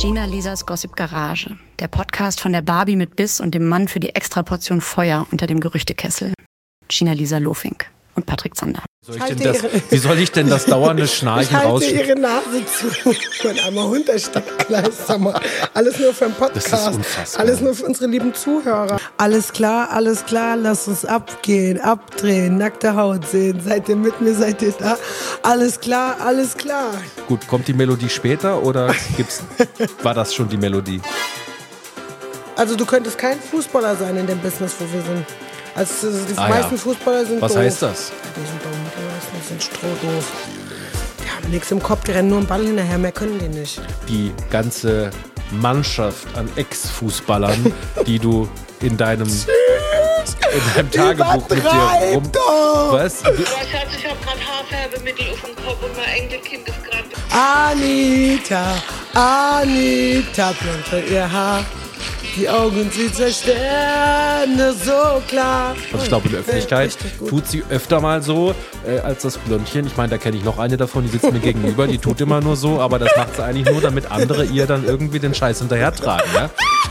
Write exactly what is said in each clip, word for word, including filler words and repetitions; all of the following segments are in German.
Gina Lisas Gossip Garage, der Podcast von der Barbie mit Biss und dem Mann für die Extraportion Feuer unter dem Gerüchtekessel. Gina Lisa Lofink und Patrick Zander. Soll ich denn das, wie soll ich denn das dauernde Schnarchen rausschneiden? Ich halte ihre Nase zu und einmal runtersteckt gleich. Sag mal, alles nur für den Podcast. Das ist unfassbar. Alles nur für unsere lieben Zuhörer. Alles klar, alles klar, lass uns abgehen, abdrehen, nackte Haut sehen. Seid ihr mit mir, seid ihr da? Alles klar, alles klar. Gut, kommt die Melodie später oder gibt's, war das schon die Melodie? Also du könntest kein Fußballer sein in dem Business, wo wir sind. Also die ah, meisten ja. Fußballer sind Was doof. heißt das? Die sind dumm, die sind strohdoof. Die haben nichts im Kopf, die rennen nur einen Ball hinterher, mehr können die nicht. Die ganze Mannschaft an Ex-Fußballern, die du in deinem, in deinem Tagebuch mit dir rum... Doch. Was? Du weißt, Schatz, ich hab grad Haarfärbemittel auf dem Kopf und mein Enkelkind ist grad... Anita, Anita, blond ihr Haar. Die Augen sieht zwei Sterne so klar. Also ich glaube, in der Öffentlichkeit tut sie öfter mal so, äh, als das Blondchen. Ich meine, da kenne ich noch eine davon, die sitzt mir gegenüber, die tut immer nur so, aber das macht sie eigentlich nur, damit andere ihr dann irgendwie den Scheiß hinterher tragen, ja?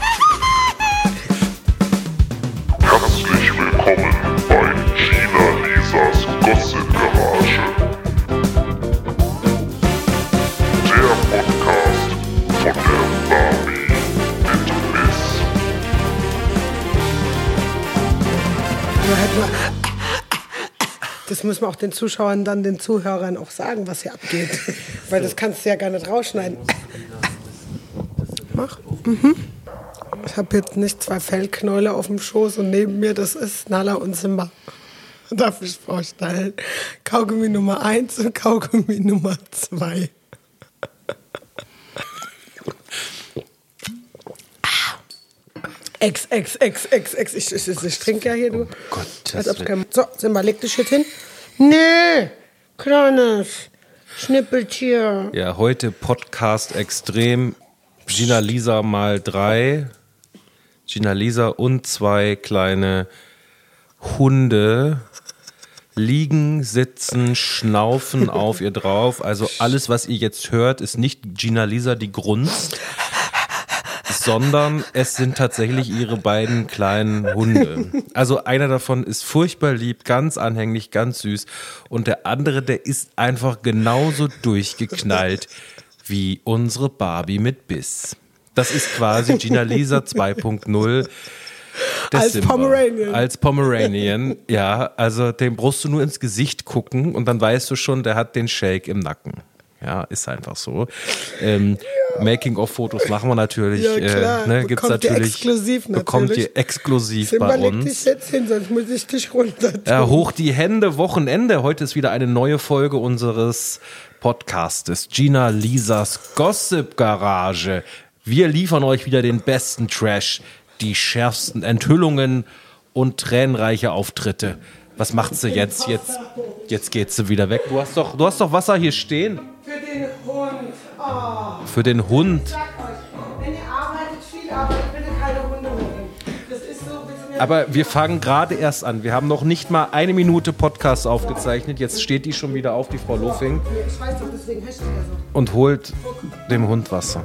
Herzlich willkommen bei Gina Lisas Gossip Garage. Der Podcast von der Barbie mit Biss. Das müssen wir auch den Zuschauern, dann den Zuhörern auch sagen, was hier abgeht. Weil das kannst du ja gar nicht rausschneiden. Mach. Mhm. Ich habe jetzt nicht zwei Fellknäule auf dem Schoß und neben mir, das ist Nala und Simba. Darf ich vorstellen. Kaugummi Nummer eins und Kaugummi Nummer zwei. Ex, ex, ex, ex, ex. Ich, ich, ich, ich trinke ja hier, du. Oh Gott, Als ob's kein... So, Simba, leg dich jetzt hin. Nee, kleines Schnippeltier. Ja, heute Podcast extrem. Gina Lisa mal drei. Gina Lisa und zwei kleine Hunde liegen, sitzen, schnaufen auf ihr drauf. Also alles, was ihr jetzt hört, ist nicht Gina Lisa, die grunzt, sondern es sind tatsächlich ihre beiden kleinen Hunde. Also einer davon ist furchtbar lieb, ganz anhänglich, ganz süß. Und der andere, der ist einfach genauso durchgeknallt wie unsere Barbie mit Biss. Das ist quasi Gina Lisa zwei Punkt null. Als Simba. Pomeranian. Als Pomeranian, ja. Also dem brauchst du nur ins Gesicht gucken und dann weißt du schon, der hat den Shake im Nacken. Ja, ist einfach so. Ähm, ja. Making-of-Fotos machen wir natürlich. Ja, klar. Äh, ne, gibt's bekommt natürlich, ihr exklusiv natürlich. Bekommt ihr exklusiv Simba, bei leg uns. dich jetzt hin, sonst muss ich dich runter tun. Ja, hoch die Hände, Wochenende. Heute ist wieder eine neue Folge unseres Podcastes. Gina Lisas Gossip Garage. Wir liefern euch wieder den besten Trash, die schärfsten Enthüllungen und tränenreiche Auftritte. Was macht sie jetzt? Jetzt, jetzt geht sie wieder weg. Du hast doch, du hast doch Wasser hier stehen. Für den Hund. Oh. Für den Hund. Ich sag euch, wenn ihr arbeitet, viel arbeitet, bitte keine Hunde holen. Das ist so ein bisschen... Aber wir fangen gerade erst an. Wir haben noch nicht mal eine Minute Podcast aufgezeichnet. Jetzt steht die schon wieder auf, die Frau Lofink. Ich weiß doch, deswegen hashtag er so. Und holt dem Hund Wasser.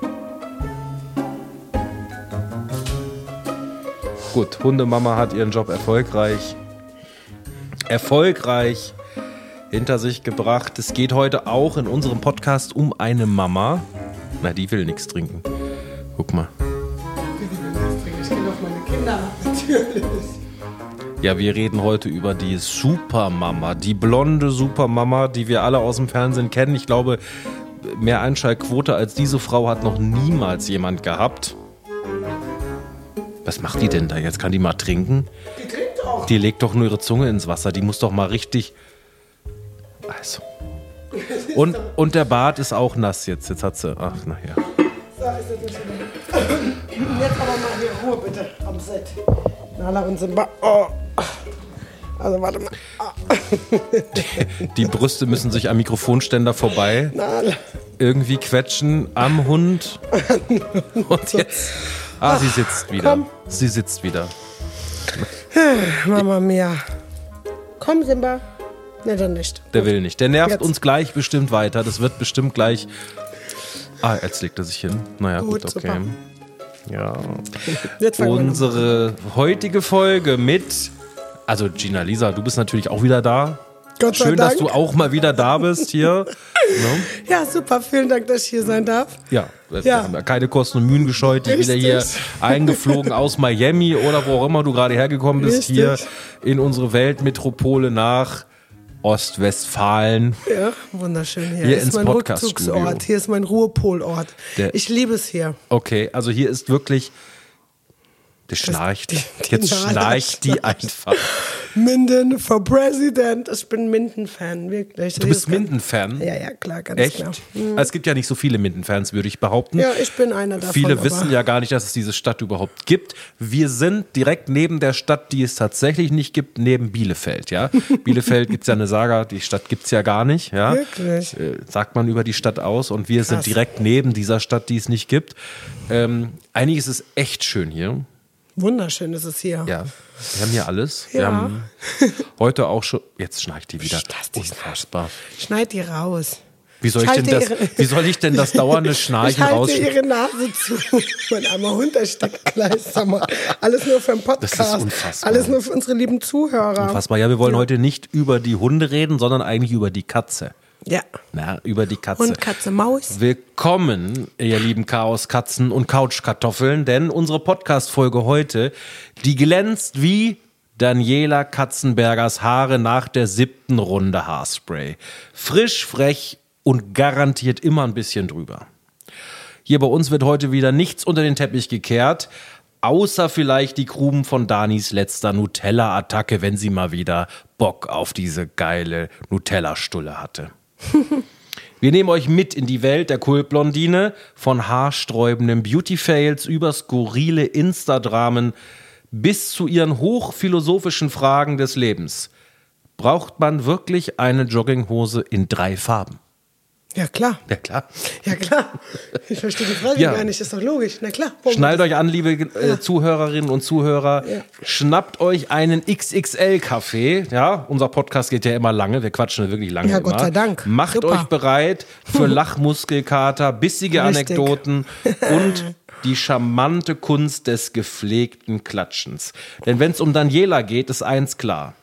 Gut, Hundemama hat ihren Job erfolgreich, erfolgreich hinter sich gebracht. Es geht heute auch in unserem Podcast um eine Mama. Na, die will nichts trinken. Guck mal. Ich kenne doch meine Kinder, natürlich. Ja, wir reden heute über die Supermama, die blonde Supermama, die wir alle aus dem Fernsehen kennen. Ich glaube, mehr Einschaltquote als diese Frau hat noch niemals jemand gehabt. Was macht die denn da jetzt? Kann die mal trinken? Die trinkt doch. Die legt doch nur ihre Zunge ins Wasser. Die muss doch mal richtig... Also. Und, und der Bart ist auch nass jetzt. Jetzt hat sie... Ach, nachher. So, ist das schon. Jetzt aber mal hier Ruhe bitte am Set. Nala und Simba. Oh. Also warte mal. Oh. Die, die Brüste müssen sich am Mikrofonständer vorbei Nala. irgendwie quetschen am Hund. Und jetzt... Ah, sie sitzt wieder. Komm. Sie sitzt wieder. Mama mia. Komm, Simba. Ne, dann nicht. Der will nicht. Der nervt Jetzt. uns gleich bestimmt weiter. Das wird bestimmt gleich Ah, jetzt legt er sich hin. Naja, gut, Gut, okay. super. Ja. Jetzt fangen wir an. Unsere heutige Folge mit, also Gina, Lisa, du bist natürlich auch wieder da. Gott sei Schön, dass Dank. du auch mal wieder da bist hier. Ne? Ja, super, vielen Dank, dass ich hier sein darf. Ja, wir Ja. haben keine Kosten und Mühen gescheut, die wieder Richtig. hier eingeflogen aus Miami oder wo auch immer du gerade hergekommen bist, Richtig. hier in unsere Weltmetropole nach Ostwestfalen. Ja, wunderschön hier. Hier Hier ist ins mein Podcast-Studio. Rückzugsort, hier ist mein Ruhepolort. Der- Ich liebe es hier. Okay, also hier ist wirklich, das schnarcht, die- die jetzt Nala schnarcht die schnarcht. einfach. Minden for President. Ich bin Minden-Fan, wirklich. Du bist Minden-Fan? Ja, ja, klar, ganz Echt? klar. Es gibt ja nicht so viele Minden-Fans, würde ich behaupten. Ja, ich bin einer davon. Viele aber wissen ja gar nicht, dass es diese Stadt überhaupt gibt. Wir sind direkt neben der Stadt, die es tatsächlich nicht gibt, neben Bielefeld. Ja? Bielefeld gibt es ja eine Saga, die Stadt gibt es ja gar nicht. Ja? Wirklich? Äh, sagt man über die Stadt aus. Und wir Krass. sind direkt neben dieser Stadt, die es nicht gibt. Ähm, eigentlich ist es echt schön hier. Wunderschön ist es hier. Ja, wir haben hier alles. Wir Ja. haben heute auch schon. Jetzt schnarcht die wieder. Psst, lass dich Unfassbar. Schneid die raus. Wie soll, ich Ich denn halte das, ihre- wie soll ich denn das dauernde Ich Schnarchen halte rausschneiden? ihre Nase zu. Mein armer Hund, der steckt gleich. Sag mal. Alles nur für den Podcast. Das ist unfassbar. Alles nur für unsere lieben Zuhörer. Unfassbar. Ja, wir wollen heute nicht über die Hunde reden, sondern eigentlich über die Katze. Ja. Na, über die Katze. Hund, Katze, Maus. Willkommen, ihr lieben Chaos-Katzen und Couchkartoffeln, denn unsere Podcast-Folge heute, die glänzt wie Daniela Katzenbergers Haare nach der siebten Runde Haarspray. Frisch, frech und garantiert immer ein bisschen drüber. Hier bei uns wird heute wieder nichts unter den Teppich gekehrt, außer vielleicht die Krumen von Danis letzter Nutella-Attacke, wenn sie mal wieder Bock auf diese geile Nutella-Stulle hatte. Wir nehmen euch mit in die Welt der Kultblondine, von haarsträubenden Beauty-Fails über skurrile Insta-Dramen bis zu ihren hochphilosophischen Fragen des Lebens. Braucht man wirklich eine Jogginghose in drei Farben? Ja, klar. Ja, klar. Ja, klar. Ich verstehe die Frage Ja. gar nicht. Ist doch logisch. Na klar. Warum Schnallt euch an, liebe äh, Zuhörerinnen und Zuhörer. Ja. Schnappt euch einen X X L-Kaffee. Ja, unser Podcast geht ja immer lange. Wir quatschen wirklich lange Ja, immer. Gott sei Dank. Macht Super. euch bereit für Lachmuskelkater, bissige Richtig. Anekdoten und die charmante Kunst des gepflegten Klatschens. Denn wenn es um Daniela geht, ist eins klar.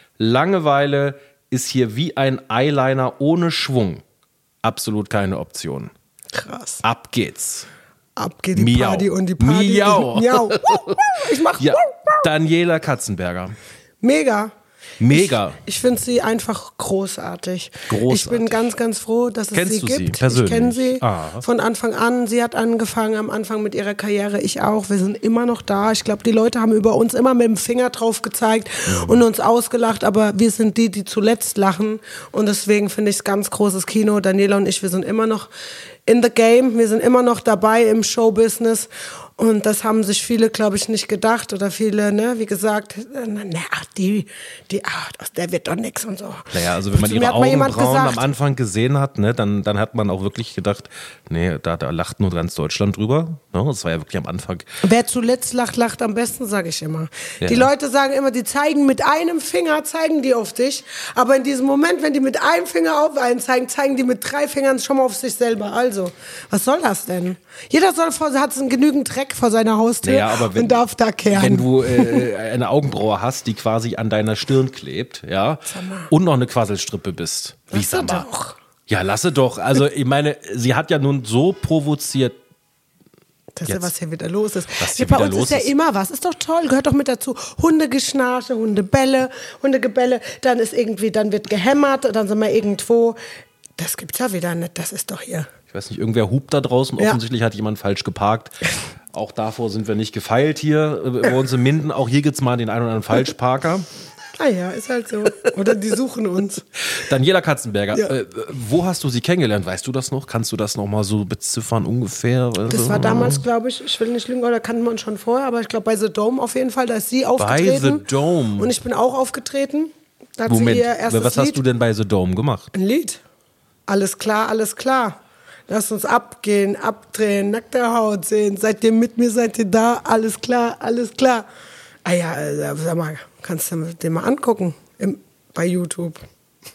Langeweile ist hier wie ein Eyeliner ohne Schwung. Absolut keine Option. Krass. Ab geht's. Ab geht die Miau. Party und die Party. Miau. Miau. Ich mach Ja, Daniela Katzenberger. mega. Mega. Ich finde sie einfach großartig. Großartig. Ich bin ganz, ganz froh, dass es Kennst sie du sie gibt. persönlich? Ich kenne sie Ah. von Anfang an. Sie hat angefangen am Anfang mit ihrer Karriere. Ich auch. Wir sind immer noch da. Ich glaube, die Leute haben über uns immer mit dem Finger drauf gezeigt Mhm. und uns ausgelacht. Aber wir sind die, die zuletzt lachen. Und deswegen finde ich es ganz großes Kino. Daniela und ich, wir sind immer noch in the game. Wir sind immer noch dabei im Showbusiness. Und das haben sich viele, glaube ich, nicht gedacht. Oder viele, ne, wie gesagt, na, ach, die, die, ach, aus der wird doch nix und so. Naja, also wenn man Zu mir ihre hat mal jemand Augenbrauen gesagt, am Anfang gesehen hat, ne, dann, dann hat man auch wirklich gedacht, nee, da, da lacht nur ganz Deutschland drüber. Ne, das war ja wirklich am Anfang. wer zuletzt lacht, lacht am besten, sage ich immer. Ja. Die Leute sagen immer, die zeigen mit einem Finger, zeigen die auf dich. Aber in diesem Moment, wenn die mit einem Finger auf einen zeigen, zeigen die mit drei Fingern schon mal auf sich selber. Also, was soll das denn? Jeder soll vor, hat genügend Dreck vor seiner Haustür Naja, aber wenn, und darf da kehren. wenn du äh, eine Augenbraue hast, die quasi an deiner Stirn klebt, ja, mal. und noch eine Quasselstrippe bist. Wie Lass sag sie mal. doch. Ja, lasse doch. Also, ich meine, sie hat ja nun so provoziert. Das ist ja, Jetzt. was hier wieder los ist. Was hier Bei wieder uns los ist ja ist. immer was. Ist doch toll, gehört doch mit dazu. Hundegeschnarche, Hundebälle, Hundegebälle. Dann ist irgendwie, dann wird gehämmert, dann sind wir irgendwo. Das gibt's ja wieder nicht. Das ist doch hier. Ich weiß nicht, irgendwer hupt da draußen. Ja. Offensichtlich hat jemand falsch geparkt. Auch davor sind wir nicht gefeilt hier äh, bei uns in Minden. Auch hier gibt's mal den einen oder anderen Falschparker. Ah ja, ist halt so. Oder die suchen uns. Daniela Katzenberger, Ja. äh, wo hast du sie kennengelernt? Weißt du das noch? Kannst du das noch mal so beziffern ungefähr? Das war damals, glaube ich, ich will nicht lügen, oder kannten wir uns schon vorher, aber ich glaube bei The Dome auf jeden Fall, da ist sie aufgetreten. The Dome. Und ich bin auch aufgetreten. Da hat Moment, sie ihr erstes was Lied. hast du denn bei The Dome gemacht? Ein Lied. Alles klar, alles klar. Lasst uns abgehen, abdrehen, nackte Haut sehen. Seid ihr mit mir, seid ihr da? Alles klar, alles klar. Ah ja, äh, sag mal, kannst du den mal angucken im, bei YouTube.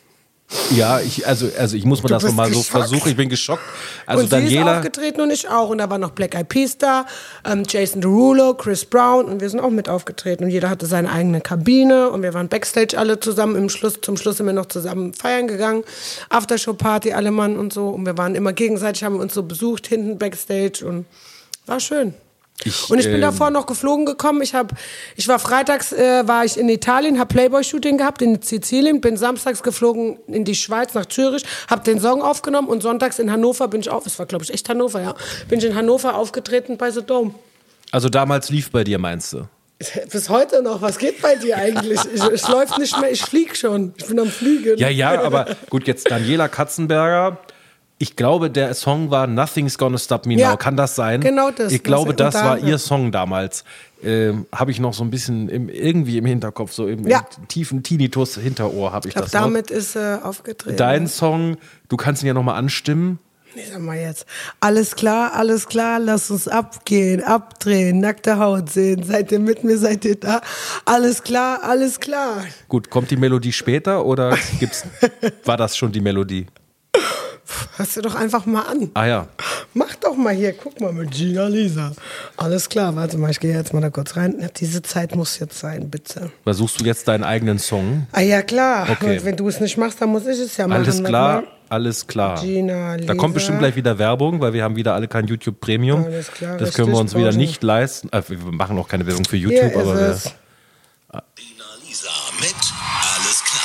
Ja, ich, also, also ich muss mal Du das bist mal so geschockt. versuchen. Ich bin geschockt. Also und sie ist Daniela, aufgetreten und ich auch. Und da war noch Black Eyed Peas da, ähm, Jason Derulo, Chris Brown und wir sind auch mit aufgetreten. Und jeder hatte seine eigene Kabine und wir waren Backstage alle zusammen. Im Schluss, zum Schluss sind wir noch zusammen feiern gegangen. Aftershow-Party, alle Mann und so. Und wir waren immer gegenseitig, haben uns so besucht hinten Backstage und war schön. Ich, Und ich bin ähm, davor noch geflogen gekommen. Ich hab, ich war freitags äh, war ich in Italien, habe Playboy-Shooting gehabt in Sizilien, bin samstags geflogen in die Schweiz nach Zürich, habe den Song aufgenommen und sonntags in Hannover bin ich auf. Es war glaube ich echt Hannover, ja. Bin ich in Hannover aufgetreten bei The Dome. also damals lief bei dir, meinst du? Bis heute noch. Was geht bei dir eigentlich? Ich, es läuft nicht mehr. Ich flieg schon. Ich bin am Fliegen. Ja, ja, aber gut, jetzt Daniela Katzenberger. Ich glaube, der Song war Nothing's Gonna Stop Me Ja, Now. Kann das sein? genau das. Ich glaube, Das- das und da- war ihr Song damals. Ähm, habe ich noch so ein bisschen im, irgendwie im Hinterkopf, so im, Ja. im tiefen Tinnitus Hinterohr habe ich, Ich glaube, das noch. damit ist äh, aufgetreten. Dein Song, du kannst ihn ja nochmal anstimmen. Nee, sag mal jetzt. Alles klar, alles klar, lass uns abgehen, abdrehen, nackte Haut sehen. Seid ihr mit mir, seid ihr da? Alles klar, alles klar. Gut, kommt die Melodie später oder gibt's, war das schon die Melodie? Hörst du doch einfach mal an. Ah ja. Mach doch mal hier, guck mal mit Gina Lisa. Alles klar, warte mal, ich gehe jetzt mal da kurz rein. Na, diese Zeit muss jetzt sein, bitte. Versuchst du jetzt deinen eigenen Song? Ah ja, klar. Okay. Und wenn du es nicht machst, dann muss ich es ja machen. Alles Warte klar, mal. alles klar. Gina, Da kommt Lisa. bestimmt gleich wieder Werbung, weil wir haben wieder alle kein YouTube Premium. Alles klar, das können wir richtig, uns wieder Branche. nicht leisten. Äh, wir machen auch keine Werbung für Hier YouTube, ist aber wir, es. Gina Lisa mit Alles klar.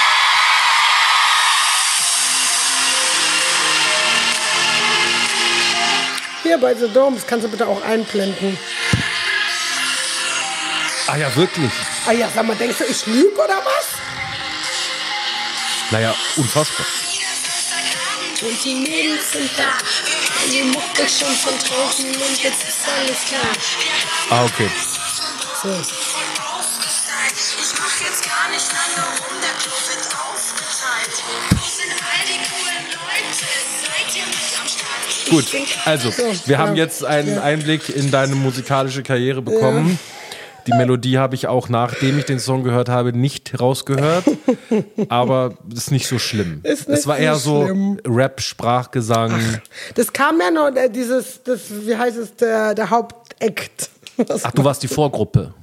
Hier bei The Dome, das kannst du bitte auch einblenden. ah ja, wirklich. Ah ja, sag mal, denkst du, ich lüge oder was? Naja, unfassbar. Und die Mädels sind da. Und die Mucke schon von draußen und jetzt ist alles klar. Ah, okay. So. Ich mach jetzt gar nicht lange rum, der Club wird aufgeteilt. Wo sind all die coolen Leute? Seid ihr mit am Start? Gut, also, wir haben jetzt einen Einblick in deine musikalische Karriere bekommen. Die Melodie habe ich auch, nachdem ich den Song gehört habe, nicht rausgehört. Aber das ist nicht so schlimm. Ist nicht es war so eher so schlimm. Rap, Sprachgesang. Das kam ja noch, äh, dieses, das, wie heißt es, der, der Hauptakt. Was- Ach, du warst die Vorgruppe.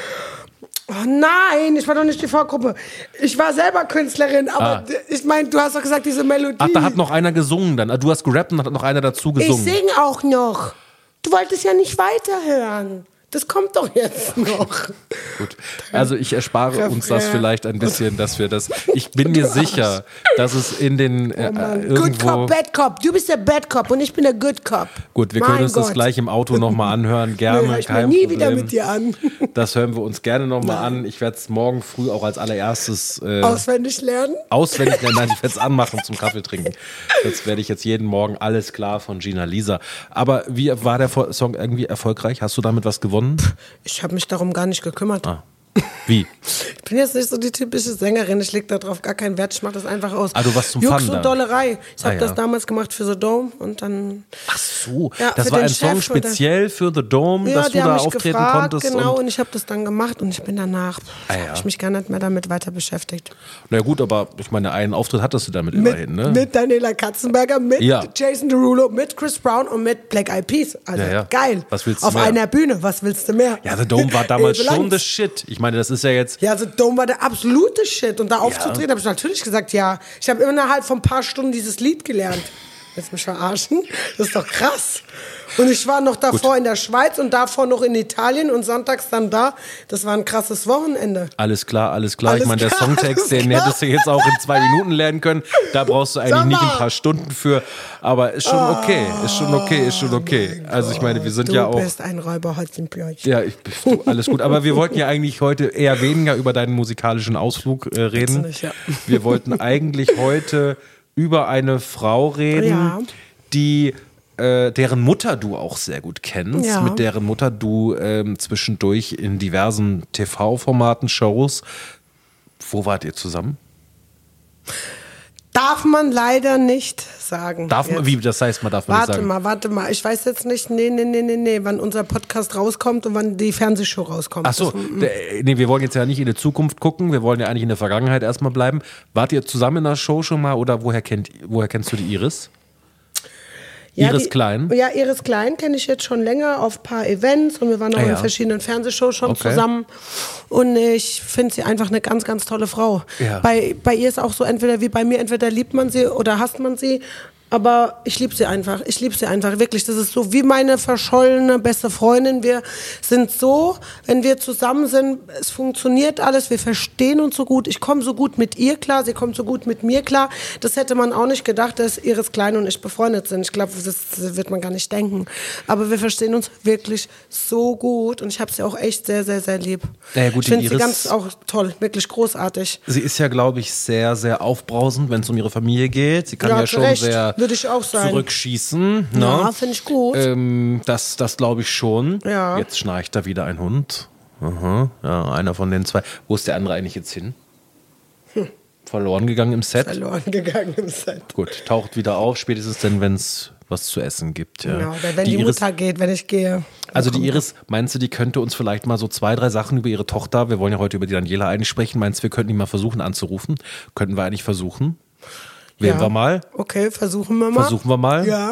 Oh nein, ich war doch nicht die Vorgruppe. Ich war selber Künstlerin, aber Ah. d- ich meine, du hast doch gesagt, diese Melodie. Ach, da hat noch einer gesungen dann. Ah, du hast gerappt und hat noch einer dazu ich gesungen. sing auch noch. Du wolltest ja nicht weiterhören. Das kommt doch jetzt noch. Gut. Also ich erspare uns das Refrain. vielleicht ein bisschen, dass wir das. Ich bin mir sicher, dass es in den äh, Good irgendwo. Cop, Bad Cop. Du bist der Bad Cop und ich bin der Good Cop. Gut, wir Mein können uns das Gott. gleich im Auto nochmal anhören. Gerne, Nee, hör ich mir kein nie Problem. wieder mit dir an. Das hören wir uns gerne nochmal an. Ich werde es morgen früh auch als allererstes äh, Auswendig lernen. auswendig lernen. Nein, ich werde es anmachen zum Kaffee trinken. Das werde ich jetzt jeden Morgen. Alles klar von Gina Lisa. Aber wie war der Song irgendwie erfolgreich? Hast du damit was gewonnen? Ich habe mich darum gar nicht gekümmert. Ah. Wie? Ich bin jetzt nicht so die typische Sängerin. Ich leg darauf gar keinen Wert. Ich mache das einfach aus. Ah, du warst zum Jux Fun da. und Dollerei. Ich habe Ah, ja. das damals gemacht für The Dome und dann. Ach so, Ja, das für war den ein Song Chef oder- speziell für The Dome, Ja, dass die du haben da mich auftreten gefragt, konntest. genau, und und ich habe das dann gemacht und ich bin danach, Ah, hab ja. ich mich gar nicht mehr damit weiter beschäftigt. Na gut, aber ich meine, einen Auftritt hattest du damit Mit, immerhin, ne? mit Daniela Katzenberger, mit Ja. Jason Derulo, mit Chris Brown und mit Black Eyed Peas. Also Ja, ja. geil. Was willst du Auf mehr? einer Bühne, was willst du mehr? Ja, The Dome war damals Ewig schon lang. das Shit. Ich meine, das ist ja jetzt. Ja, The Dome war der absolute Shit. Und da aufzutreten, habe ich natürlich gesagt, ja. Ich habe innerhalb von ein paar Stunden dieses Lied gelernt. Willst du mich verarschen? Das ist doch krass. Und ich war noch davor Gut. in der Schweiz und davor noch in Italien und sonntags dann da. Das war ein krasses Wochenende. Alles klar, alles klar. Alles ich meine, der klar, Songtext, alles den klar. hättest du jetzt auch in zwei Minuten lernen können. Da brauchst du eigentlich Sag nicht ein mal. paar Stunden für. Aber ist schon okay, ist schon okay, ist schon okay. Also ich meine, wir sind du ja auch. bist ein Räuberholzenbjörnchen. Ja, ich, du, alles gut. Aber wir wollten ja eigentlich heute eher weniger über deinen musikalischen Ausflug äh, reden. Nicht, ja. Wir wollten eigentlich heute über eine Frau reden, Ja. die äh, deren Mutter du auch sehr gut kennst, Ja. mit deren Mutter du ähm, zwischendurch in diversen T V-Formaten, Shows. Wo wart ihr zusammen? Darf man leider nicht sagen. Darf man, jetzt. wie, das heißt, man darf man Warte nicht sagen. mal, warte mal. Ich weiß jetzt nicht, nee, nee, nee, nee, nee, wann unser Podcast rauskommt und wann die Fernsehshow rauskommt. Ach so, der, nee, wir wollen jetzt ja nicht in die Zukunft gucken, wir wollen ja eigentlich in der Vergangenheit erstmal bleiben. Wart ihr zusammen in der Show schon mal oder woher, kennt, woher kennst du die Iris? Ja, Iris die, Klein? Ja, Iris Klein kenne ich jetzt schon länger auf ein paar Events und wir waren auch Ah, ja. in verschiedenen Fernsehshows schon Okay. zusammen. Und ich finde sie einfach eine ganz, ganz tolle Frau. Ja. Bei, bei ihr ist auch so, entweder wie bei mir, entweder liebt man sie oder hasst man sie. Aber ich liebe sie einfach. Ich liebe sie einfach. Wirklich, das ist so wie meine verschollene beste Freundin. Wir sind so, wenn wir zusammen sind, es funktioniert alles. Wir verstehen uns so gut. Ich komme so gut mit ihr klar. Sie kommt so gut mit mir klar. Das hätte man auch nicht gedacht, dass Iris Klein und ich befreundet sind. Ich glaube, das wird man gar nicht denken. Aber wir verstehen uns wirklich so gut. Und ich habe sie auch echt sehr, sehr, sehr lieb. Ja, gut, ich finde die sie Iris- ganz auch toll. Wirklich großartig. Sie ist ja, glaube ich, sehr, sehr aufbrausend, wenn es um ihre Familie geht. Sie kann Ja, ja, zu schon Recht. sehr Würde ich auch sagen. zurückschießen. Ja, Ne? finde ich gut. Ähm, das das glaube ich schon. Ja. Jetzt schnarcht da wieder ein Hund. Aha. Ja, einer von den zwei. Wo ist der andere eigentlich jetzt hin? Verloren gegangen im Set? Verloren gegangen im Set. Gut, taucht wieder auf, spätestens dann, wenn es was zu essen gibt. Ja. Genau, wenn die, Iris, Mutter geht, wenn ich gehe. also die Iris, meinst du, die könnte uns vielleicht mal so zwei, drei Sachen über ihre Tochter, wir wollen ja heute über die Daniela eigentlich sprechen, meinst du, wir könnten die mal versuchen anzurufen? Könnten wir eigentlich versuchen? Wählen Ja. wir mal? Okay, versuchen wir mal. Versuchen wir mal? Ja.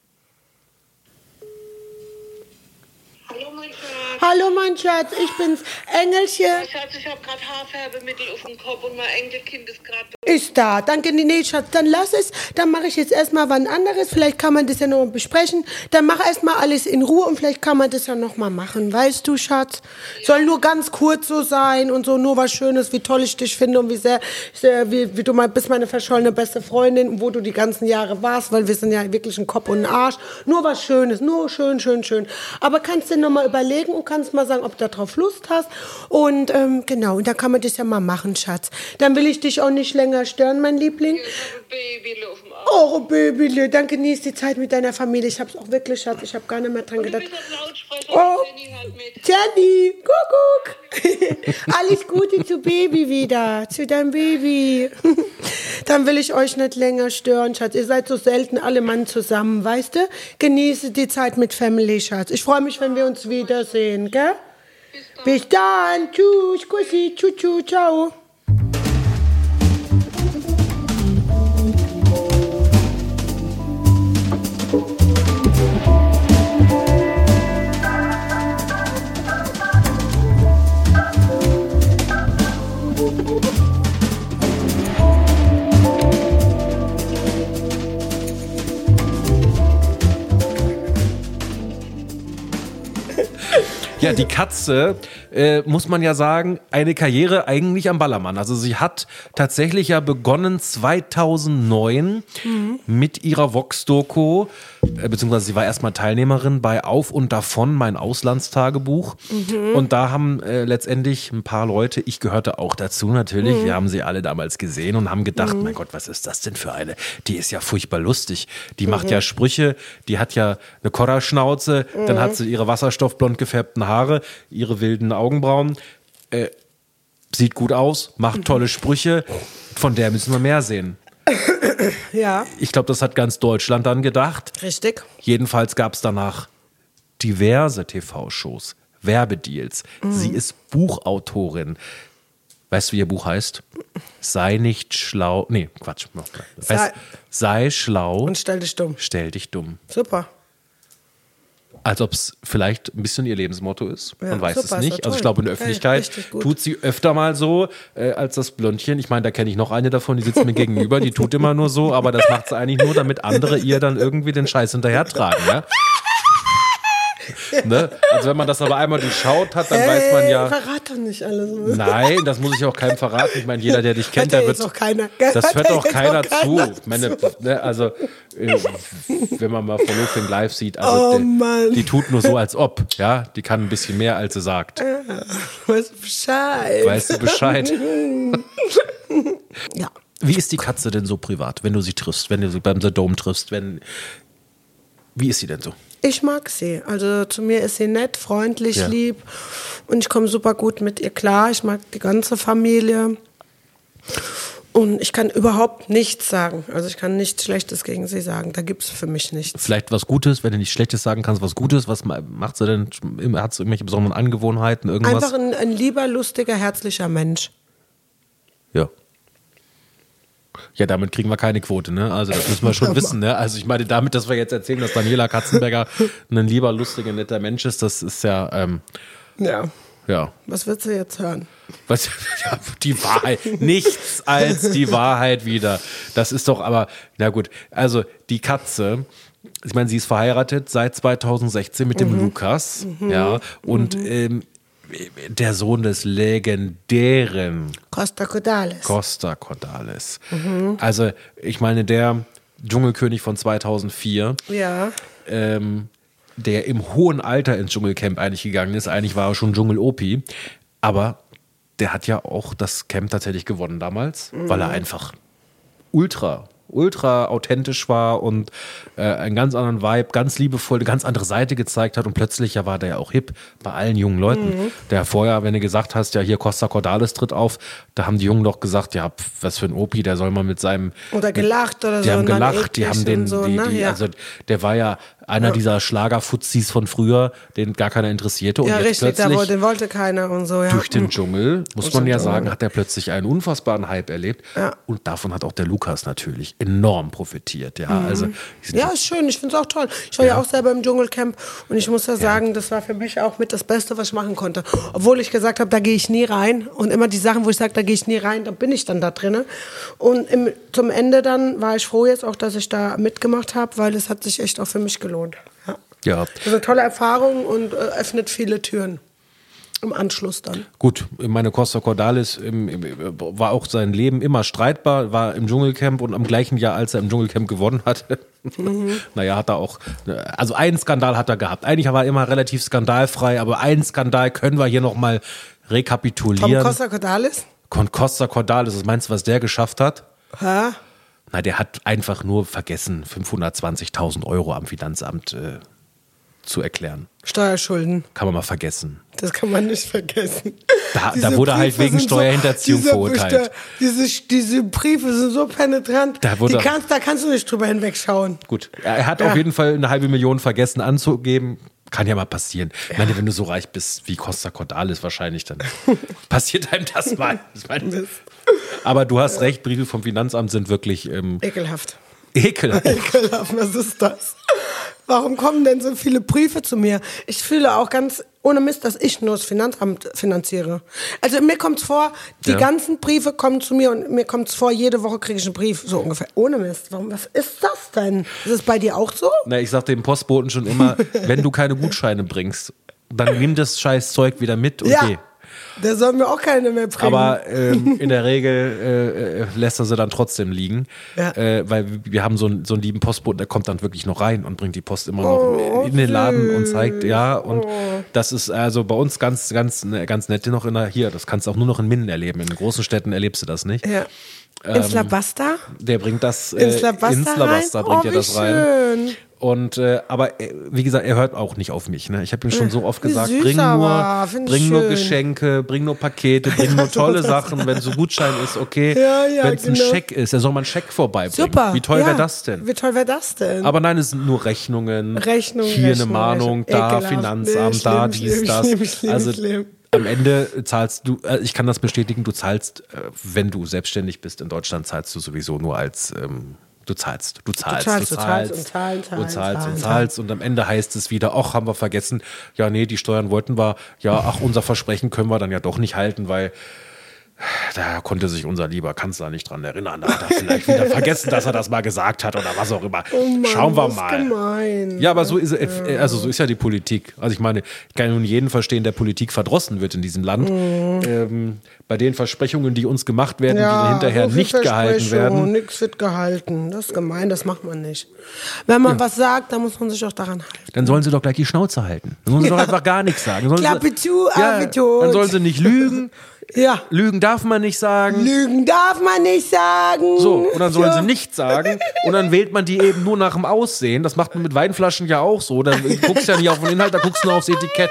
Hallo mein Schatz. Hallo mein Schatz, ich bin's, Engelchen. Schatz, ich habe gerade Haarfärbemittel auf dem Kopf und mein Enkelkind ist gerade... Ist da, danke, nee, Schatz, dann lass es. Dann mache ich jetzt erstmal was anderes. Vielleicht kann man das ja noch besprechen. Dann mach erstmal alles in Ruhe und vielleicht kann man das ja noch mal machen. Weißt du, Schatz? Soll nur ganz kurz so sein und so nur was Schönes, wie toll ich dich finde und wie sehr, sehr wie, wie du mal bist meine verschollene beste Freundin und wo du die ganzen Jahre warst, weil wir sind ja wirklich ein Kopf und ein Arsch. Nur was Schönes, nur schön, schön, schön. Aber kannst du noch mal überlegen und kannst mal sagen, ob du darauf Lust hast. Und ähm, genau, und dann kann man das ja mal machen, Schatz. Dann will ich dich auch nicht länger stören, mein Liebling. Ich habe ein Baby auf dem Arm. Oh, Baby, dann genieß die Zeit mit deiner Familie. Ich hab's auch wirklich, Schatz. Ich habe gar nicht mehr dran Du gedacht. bist auf Lautsprecher, Oh. Jenny hat mit. Jenny, Kuckuck. Alles Gute zu Baby wieder, zu deinem Baby. Dann will ich euch nicht länger stören, Schatz. Ihr seid so selten alle Mann zusammen, weißt du? Genieße die Zeit mit Family, Schatz. Ich freue mich, wenn wir uns wiedersehen, gell? Bis dann. Tschüss, Kussi, tschüss, tschüss, ciao. Ja, die Katze, äh, muss man ja sagen, eine Karriere eigentlich am Ballermann. Also sie hat tatsächlich ja begonnen zweitausendneun mhm. mit ihrer Vox-Doku, äh, beziehungsweise sie war erstmal Teilnehmerin bei Auf und Davon, mein Auslandstagebuch. Mhm. Und da haben äh, letztendlich ein paar Leute, ich gehörte auch dazu natürlich, mhm. wir haben sie alle damals gesehen und haben gedacht, mhm. mein Gott, was ist das denn für eine? Die ist ja furchtbar lustig. Die mhm. macht ja Sprüche, die hat ja eine Korderschnauze, mhm. dann hat sie ihre wasserstoffblond gefärbten Haare, ihre wilden Augenbrauen, äh, sieht gut aus, macht tolle Sprüche, von der müssen wir mehr sehen. Ja. Ich glaube, das hat ganz Deutschland dann gedacht. Richtig. Jedenfalls gab es danach diverse T V-Shows, Werbedeals. Mhm. Sie ist Buchautorin. Weißt du, wie ihr Buch heißt? Sei nicht schlau. Nee, Quatsch. Sei, weißt, sei schlau. Und stell dich dumm. Stell dich dumm. Super. Als ob es vielleicht ein bisschen ihr Lebensmotto ist. Ja, Man weiß super, es nicht. ist Also ich glaube, in der Öffentlichkeit okay, tut sie öfter mal so, äh, als das Blondchen. Ich meine, da kenne ich noch eine davon, die sitzt mir gegenüber, die tut immer nur so, aber das macht sie eigentlich nur, damit andere ihr dann irgendwie den Scheiß hinterher tragen. Ja? Ne? Also wenn man das aber einmal durchschaut hat, dann hey, weiß man ja... Verrat doch nicht alles. Nein, das muss ich auch keinem verraten. Ich meine, jeder, der dich kennt, Hört der ja jetzt wird... auch keiner. Das Hört hört ja auch jetzt keiner auch keiner zu. Meine, ne, also, äh, wenn man mal Frau Lofing live sieht, also Oh, die, Mann. die tut nur so, als ob. Ja, die kann ein bisschen mehr, als sie sagt. Weißt du Bescheid? Weißt du Bescheid? Ja. Wie ist die Katze denn so privat, wenn du sie triffst, wenn du sie beim The Dome triffst? Wenn, wie ist sie denn so? Ich mag sie. Also zu mir ist sie nett, freundlich, Ja. lieb und ich komme super gut mit ihr klar. Ich mag die ganze Familie Und ich kann überhaupt nichts sagen. Also ich kann nichts Schlechtes gegen sie sagen. Da gibt es für mich nichts. Vielleicht was Gutes, wenn du nichts Schlechtes sagen kannst, was Gutes. Was ma- macht sie denn? Hat sie irgendwelche besonderen Angewohnheiten? Irgendwas? Einfach ein, ein lieber, lustiger, herzlicher Mensch. Ja. Ja, damit kriegen wir keine Quote, ne? Also das müssen wir schon wissen, ne? Also ich meine, damit, dass wir jetzt erzählen, dass Daniela Katzenberger ein lieber, lustiger, netter Mensch ist, das ist ja, ähm, Ja. ja. Was willst du jetzt hören? Was, ja, die Wahrheit. Nichts als die Wahrheit wieder. Das ist doch aber, na gut, also die Katze, ich meine, sie ist verheiratet seit zweitausendsechzehn mit dem Mhm. Lukas, ja, und ähm, der Sohn des legendären Costa Cordales. Costa Cordales. Also, ich meine, der Dschungelkönig von zweitausendvier, Ja. ähm, der im hohen Alter ins Dschungelcamp eigentlich gegangen ist, eigentlich war er schon Dschungel-Opi, aber der hat ja auch das Camp tatsächlich gewonnen damals, weil er einfach ultra, ultra authentisch war und äh, einen ganz anderen Vibe, ganz liebevoll, eine ganz andere Seite gezeigt hat und plötzlich ja war der ja auch hip bei allen jungen Leuten. Mhm. Der vorher, wenn du gesagt hast, ja hier Costa Cordales tritt auf, da haben die Jungen doch gesagt, ja pf, was für ein Opi, der soll mal mit seinem... Oder gelacht oder die so. haben und dann gelacht, die eklig haben den, und so, die, ne? die, Ja. also der war ja einer dieser Schlagerfuzis von früher, den gar keiner interessierte und ja, jetzt richtig, da plötzlich wollte, den wollte keiner und so. Ja. durch den Dschungel, muss man ja den Dschungel. sagen, hat er plötzlich einen unfassbaren Hype erlebt. Ja. Und davon hat auch der Lukas natürlich enorm profitiert. Ja, also, die sind Ja, ist schön, ich finde es auch toll. Ich war ja. Ja. auch selber im Dschungelcamp und ich muss ja sagen, das war für mich auch mit das Beste, was ich machen konnte. Obwohl ich gesagt habe, da gehe ich nie rein. Und immer die Sachen, wo ich sage, da gehe ich nie rein, da bin ich dann da drin. Und im, zum Ende dann war ich froh jetzt auch, dass ich da mitgemacht habe, weil es hat sich echt auch für mich gelohnt. Ja. ja, Das ist eine tolle Erfahrung und äh, öffnet viele Türen. Im Anschluss dann. gut, meine Costa Cordales im, im, war auch sein Leben immer streitbar, war im Dschungelcamp und am gleichen Jahr, als er im Dschungelcamp gewonnen hat, mhm. naja, hat er auch, also einen Skandal hat er gehabt. Eigentlich war er immer relativ skandalfrei, aber einen Skandal können wir hier nochmal rekapitulieren. Vom Costa Cordales? Von Costa Cordales, was meinst du, was der geschafft hat? Hä? Na, der hat einfach nur vergessen, fünfhundertzwanzigtausend Euro am Finanzamt äh, zu erklären. Steuerschulden. Kann man mal vergessen. Das kann man nicht vergessen. Da, Diese da wurde er halt Briefe wegen sind so- Steuerhinterziehung diese verurteilt. Bestell- Diese, diese Briefe sind so penetrant, Da wurde- die kannst, da kannst du nicht drüber hinwegschauen. Gut, er hat Ja. auf jeden Fall eine halbe Million vergessen anzugeben. Kann ja mal passieren. Ich meine, wenn du so reich bist wie Costa Cordales wahrscheinlich, dann passiert einem das mal. Ich meine, aber du hast recht, Briefe vom Finanzamt sind wirklich ähm, Ekelhaft. ekelhaft. Ekelhaft, was ist das? Warum kommen denn so viele Briefe zu mir? Ich fühle auch ganz ohne Mist, dass ich nur das Finanzamt finanziere. Also mir kommt es vor, die Ja. ganzen Briefe kommen zu mir und mir kommt es vor, jede Woche kriege ich einen Brief, so ungefähr. Ohne Mist. Warum, was ist das denn? Ist es bei dir auch so? Na, ich sag dem Postboten schon immer, wenn du keine Gutscheine bringst, dann nimm das scheiß Zeug wieder mit und Ja. geh. Der soll mir auch keine mehr bringen. Aber ähm, in der Regel äh, lässt er sie dann trotzdem liegen, Ja. äh, weil wir haben so einen, so einen lieben Postboten, der kommt dann wirklich noch rein und bringt die Post immer noch Oh, in den Laden und zeigt, ja, und das ist also bei uns ganz, ganz, ganz nett noch in der, hier, das kannst du auch nur noch in Minden erleben, in großen Städten erlebst du das nicht. ja. Ins Labasta? Der bringt das äh, Ins Labasta, ins Labasta rein? bringt Oh, er wie das rein. schön. Und äh, aber äh, wie gesagt, er hört auch nicht auf mich. Ne? Ich habe ihm schon so oft Wie gesagt, süß bring aber, nur, find ich bring nur schön. Geschenke, bring nur Pakete, bring nur tolle Sachen. Wenn so Gutschein ist, okay. Ja, ja, Wenn es ein genau. Scheck ist, er soll mal einen Scheck vorbeibringen. Super. Wie toll ja. wäre das denn? Wie toll wäre das denn? Aber nein, es sind nur Rechnungen. Rechnung, Hier Rechnung, eine Mahnung, Rechnung. da Ekelhaft. Finanzamt, Nee, da schlimm, dies, schlimm, das. schlimm, schlimm, also schlimm. am Ende zahlst du, äh, ich kann das bestätigen, du zahlst, äh, wenn du selbstständig bist in Deutschland, zahlst du sowieso nur als ähm, Du zahlst, du zahlst, zahlst, du du zahlst, zahlst und zahlen, du zahlen, zahlst zahlen, und zahlst und am Ende heißt es wieder, ach, haben wir vergessen, ja, nee, die Steuern wollten wir, ja, ach, unser Versprechen können wir dann ja doch nicht halten, weil da konnte sich unser lieber Kanzler nicht dran erinnern, da hat er vielleicht wieder vergessen, dass er das mal gesagt hat oder was auch immer. Oh Mann, Schauen wir das ist mal. gemein. Ja, aber so ist, äh, also so ist ja die Politik. Also ich meine, ich kann nun jeden verstehen, der Politik verdrossen wird in diesem Land. Ähm, bei den Versprechungen, die uns gemacht werden, die hinterher so viel nicht gehalten Versprechungen, werden. Nichts wird gehalten. Das ist gemein, das macht man nicht. Wenn man was sagt, dann muss man sich auch daran halten. Dann sollen sie doch gleich die Schnauze halten. Dann sollen sie Ja. doch einfach gar nichts sagen. Dann sollen Klappe sie, zu, ja, Affe tot. dann sollen sie nicht lügen. Ja. Lügen darf man nicht sagen. Lügen darf man nicht sagen. So, und dann sollen Ja. sie nichts sagen. Und dann wählt man die eben nur nach dem Aussehen. Das macht man mit Weinflaschen ja auch so. Da guckst du ja nicht auf den Inhalt, da guckst du nur aufs Etikett.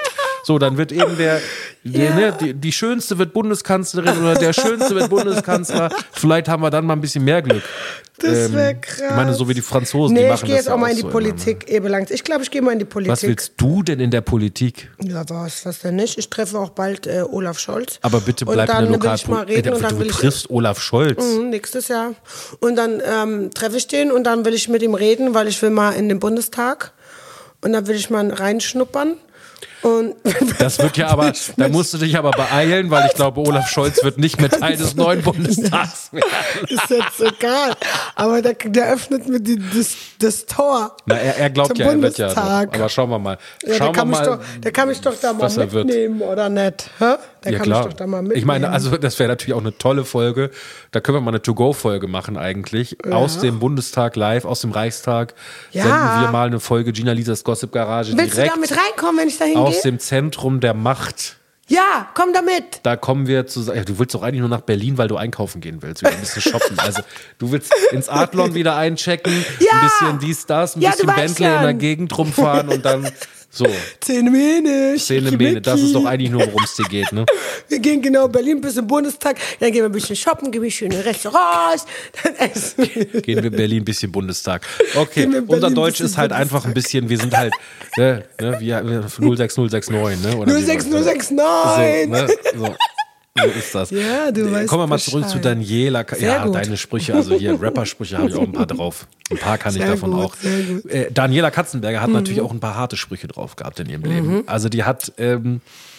So, dann wird eben der, der Ja. ne, die, die Schönste wird Bundeskanzlerin oder der Schönste wird Bundeskanzler. Vielleicht haben wir dann mal ein bisschen mehr Glück. Das wäre krass. Ich meine, so wie die Franzosen, Nee, die ich machen gehe das jetzt ja auch mal in die so Politik. Immer, ne? Ich glaube, ich gehe mal in die Politik. Was willst du denn in der Politik? Ja, was, was denn nicht? Ich treffe auch bald äh, Olaf Scholz. Aber bitte Und bleib in dann der will ich mal Lokalpolitik. reden und dann Du will ich triffst Olaf Scholz. Mhm, nächstes Jahr. Und dann ähm, treffe ich den und dann will ich mit ihm reden, weil ich will mal in den Bundestag. Und dann will ich mal reinschnuppern. Und Das wird ja aber, da musst du dich aber beeilen, weil ich glaube, Olaf Scholz wird nicht mehr Teil des neuen Bundestags werden. ist jetzt egal. Aber der, der öffnet mir die, das, das Tor. Na, er, er glaubt zum ja, er wird ja. Bundestag. Doch. Aber schauen wir mal. Ja, der, Schauen wir kann mich mal. doch, der kann mich doch da mal was er wird. mitnehmen, oder nicht? Hä? Der Ja, kann klar. mich doch da mal mitnehmen. Ich meine, also das wäre natürlich auch eine tolle Folge. Da können wir mal eine To-Go-Folge machen eigentlich. Aus dem Bundestag live, aus dem Reichstag. Ja. Senden wir mal eine Folge Gina Lisas Gossip Garage Willst direkt du da mit reinkommen, wenn ich da aus hingehe? dem Zentrum der Macht. Ja, komm da mit. Da kommen wir zu. Ja, du willst doch eigentlich nur nach Berlin, weil du einkaufen gehen willst. Wieder ein bisschen shoppen. Also du willst ins Adlon wieder einchecken, Ja. ein bisschen dies, das, ein Ja, bisschen du weißt Bentley in der schon. Gegend rumfahren und dann so. Zehn Mähne. Zähne Mähne, das ist doch eigentlich nur, worum es dir geht, ne? Wir gehen genau Berlin bis zum Bundestag, dann gehen wir ein bisschen shoppen, gehen wir schöne Restaurants, dann essen wir. Gehen wir Berlin, bisschen Bundestag. Okay, Gehen wir Berlin, unser Deutsch bisschen ist halt einfach ein bisschen, wir sind halt, ne, ne, wir, null sechs null sechs neun, ne? Oder null wie sechs was, null ne? sechs So, neun. ne? So. So ist das. Ja, du weißt Kommen wir mal zurück Bescheid. zu Daniela. Sehr Ja, gut. deine Sprüche, also hier Rapper-Sprüche habe ich auch ein paar drauf. Ein paar kann ich Sehr davon gut, auch. sehr gut. Äh, Daniela Katzenberger hat Mhm. natürlich auch ein paar harte Sprüche drauf gehabt in ihrem Leben. Also die hat, ähm,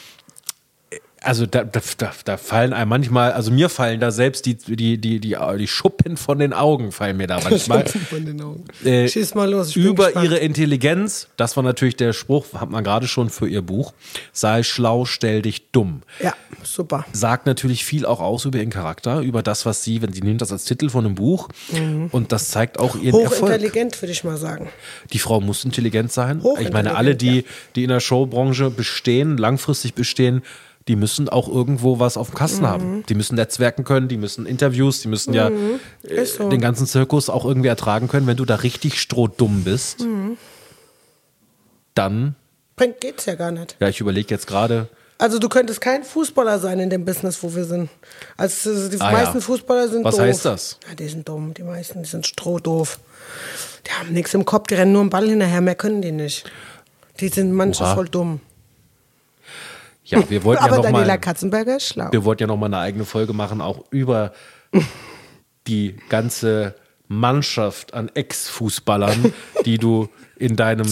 also da, da, da, da fallen einem manchmal, also mir fallen da selbst die, die, die, die, die Schuppen von den Augen fallen mir da manchmal. Von den Augen. Äh, Schieß mal los. Ich bin über gespannt. ihre Intelligenz, das war natürlich der Spruch, hat man gerade schon für ihr Buch, sei schlau, stell dich dumm. Ja, super. Sagt natürlich viel auch aus über ihren Charakter, über das, was sie, wenn sie nimmt das als Titel von einem Buch und das zeigt auch ihren Erfolg. Hochintelligent, würde ich mal sagen. Die Frau muss intelligent sein. Ich Hochintelligent, meine, alle, die, die in der Showbranche bestehen, langfristig bestehen, die müssen auch irgendwo was auf dem Kasten Mhm. haben. Die müssen netzwerken können, die müssen Interviews, die müssen ja äh, Ist so. den ganzen Zirkus auch irgendwie ertragen können. Wenn du da richtig strohdumm bist, Mhm. dann, Bringt geht's ja gar nicht. ja, ich überlege jetzt gerade, Also du könntest kein Fußballer sein in dem Business, wo wir sind. Also die Ah, meisten ja. Fußballer sind Was doof. heißt das? Ja, die sind dumm. Die meisten, die sind strohdoof. Die haben nichts im Kopf, die rennen nur im Ball hinterher, mehr können die nicht. Die sind manche Oha. voll dumm. ja, wir wollten Aber ja noch Daniela mal, Katzenberger ist schlau. wir wollten ja noch mal eine eigene Folge machen, auch über die ganze Mannschaft an Ex-Fußballern, die du in deinem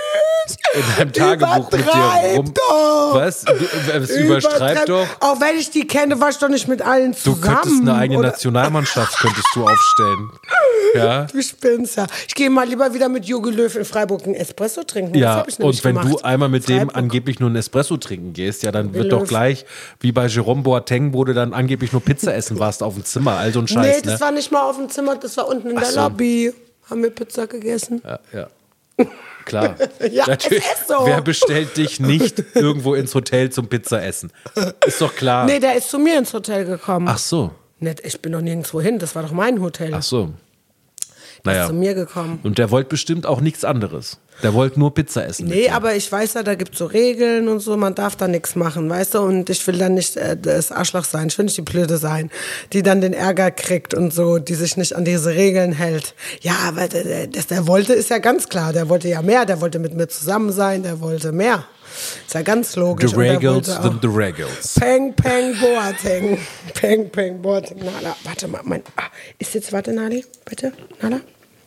in deinem Tagebuch mit dir Übertreib rum. doch! Was? Du, was übertreib doch. Auch wenn ich die kenne, war ich doch nicht mit allen Du zusammen. könntest eine eigene oder? Nationalmannschaft könntest du aufstellen. Ja. Du spinnst ja. Ich gehe mal lieber wieder mit Jogi Löw in Freiburg einen Espresso trinken. Das Ja, hab ich nämlich und wenn gemacht. du einmal mit dem Freiburg. angeblich nur einen Espresso trinken gehst, ja, dann wird Löw. doch gleich, wie bei Jerome Boateng, wo du dann angeblich nur Pizza essen warst auf dem Zimmer, all so ein Scheiß, Nee, das ne? war nicht mal auf dem Zimmer, das war unten in Ach der so. Lobby. Haben wir Pizza gegessen. Ja, ja. Klar. Ja, Natürlich. es ist so. Wer bestellt dich nicht irgendwo ins Hotel zum Pizza essen? Ist doch klar. Nee, der ist zu mir ins Hotel gekommen. Ach so. Nicht, ich bin doch nirgendwo hin, das war doch mein Hotel. Ach so. Der Naja. ist zu mir gekommen. Und der wollte bestimmt auch nichts anderes. Der wollte nur Pizza essen. mit Nee, dir. aber ich weiß ja, da gibt es so Regeln und so, man darf da nichts machen, weißt du? Und ich will dann nicht äh, das Arschloch sein, ich will nicht die Blöde sein, die dann den Ärger kriegt und so, die sich nicht an diese Regeln hält. Ja, aber der, dass der wollte, ist ja ganz klar. Der wollte ja mehr, der wollte mit mir zusammen sein, der wollte mehr. Ist ja ganz logisch. The Und der Regals, wollte the, auch- the Regals. Peng, Peng, Boateng. Peng, Peng, Boateng. Nala, warte mal, mein, ah, ist jetzt, warte, Nali, bitte, Nala.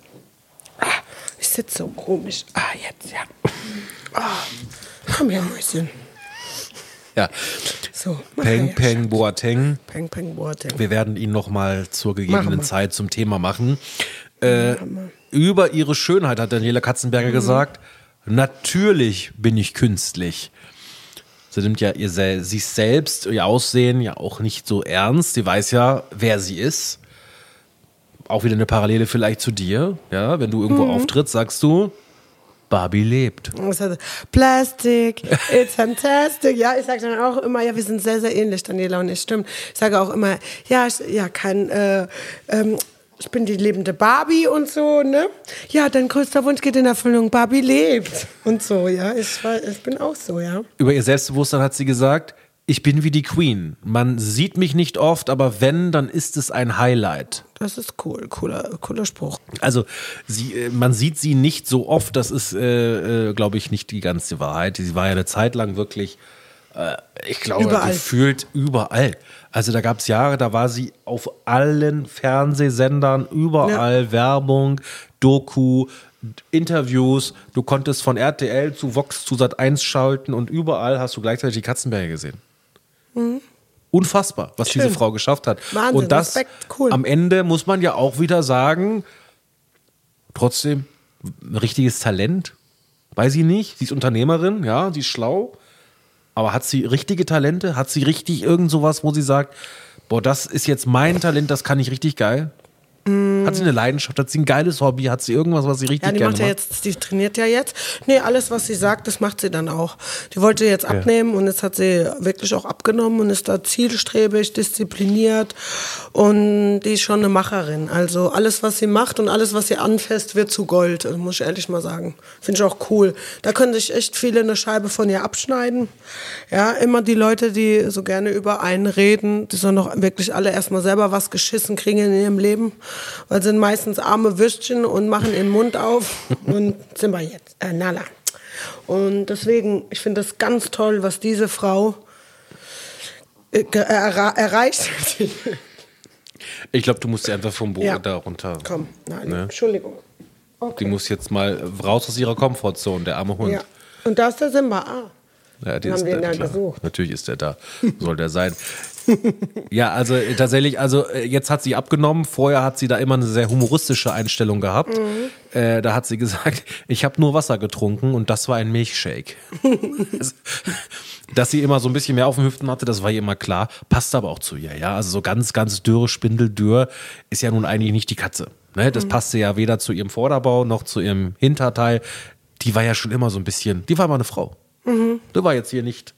Ah, ich sitze so komisch. Ah, jetzt, ja. Ah, komm her, Mäuschen. Ja. So, mach Peng, her, Peng, Schatz. Boateng. Peng, Peng, Boateng. Wir werden ihn nochmal zur Machen gegebenen wir. Zeit zum Thema machen. Äh, über ihre Schönheit hat Daniela Katzenberger Mhm. gesagt, natürlich bin ich künstlich. Sie nimmt ja ihr sel sich selbst, ihr Aussehen ja auch nicht so ernst. Sie weiß ja, wer sie ist. Auch wieder eine Parallele vielleicht zu dir. Ja, wenn du irgendwo Mhm. auftrittst, sagst du, Barbie lebt. Was hat er? Plastic, it's fantastic. Ja, ich sage dann auch immer, ja, wir sind sehr, sehr ähnlich, Daniela und ich, stimmt. Ich sage auch immer, ja, ich, ja kein, äh, ähm, ich bin die lebende Barbie und so, ne? Ja, dein größter Wunsch geht in Erfüllung, Barbie lebt und so, ja. Ich, war, ich bin auch so, ja. Über ihr Selbstbewusstsein hat sie gesagt, ich bin wie die Queen. Man sieht mich nicht oft, aber wenn, dann ist es ein Highlight. Das ist cool, cooler, cooler Spruch. Also sie, äh, man sieht sie nicht so oft, das ist, äh, äh, glaube ich, nicht die ganze Wahrheit. Sie war ja eine Zeit lang wirklich, äh, ich glaube, Überall. gefühlt überall. Also da gab es Jahre, da war sie auf allen Fernsehsendern, überall Ja. Werbung, Doku, Interviews. Du konntest von R T L zu Vox zu Sat eins schalten und überall hast du gleichzeitig die Katzenberger gesehen. Unfassbar, was Schön. diese Frau geschafft hat. Wahnsinn, und das Respekt, cool. am Ende muss man ja auch wieder sagen, trotzdem ein richtiges Talent. Weiß ich nicht. Sie ist Unternehmerin, ja, sie ist schlau. Aber hat sie richtige Talente? Hat sie richtig irgend sowas, wo sie sagt, boah, das ist jetzt mein Talent, das kann ich richtig geil? Hat sie eine Leidenschaft? Hat sie ein geiles Hobby? Hat sie irgendwas, was sie richtig Ja, die gerne macht ja macht? jetzt, die trainiert ja jetzt. Nee, alles, was sie sagt, das macht sie dann auch. Die wollte jetzt abnehmen und jetzt hat sie wirklich auch abgenommen und ist da zielstrebig, diszipliniert und die ist schon eine Macherin. Also alles, was sie macht und alles, was sie anfasst, wird zu Gold, also muss ich ehrlich mal sagen. Finde ich auch cool. Da können sich echt viele eine Scheibe von ihr abschneiden. Ja, immer die Leute, die so gerne über einen reden, die sollen doch wirklich alle erstmal selber was geschissen kriegen in ihrem Leben. Weil sind meistens arme Würstchen und machen ihren Mund auf und sind wir jetzt, äh, Nala. Und deswegen, ich finde das ganz toll, was diese Frau äh, ge- erra- erreicht. Ich glaube, du musst sie einfach vom Boden Ja. da runter. Komm, Nala, Ne? Entschuldigung. Die muss jetzt mal raus aus ihrer Komfortzone, der arme Hund. Ja. Und da ist der Simba. Ah. Ja, die Dann ist haben wir ihn da, dann klar. gesucht. Natürlich ist der da. Soll der sein. Ja, also äh, tatsächlich, also äh, jetzt hat sie abgenommen. Vorher hat sie da immer eine sehr humoristische Einstellung gehabt. Mhm. Äh, da hat sie gesagt, ich habe nur Wasser getrunken und das war ein Milchshake. Also, dass sie immer so ein bisschen mehr auf den Hüften hatte, das war ihr immer klar. Passt aber auch zu ihr, ja. Also so ganz, ganz dürre, spindeldürr ist ja nun eigentlich nicht die Katze. Ne? Das Mhm. passte ja weder zu ihrem Vorderbau noch zu ihrem Hinterteil. Die war ja schon immer so ein bisschen, die war immer eine Frau. Mhm. Du war jetzt hier nicht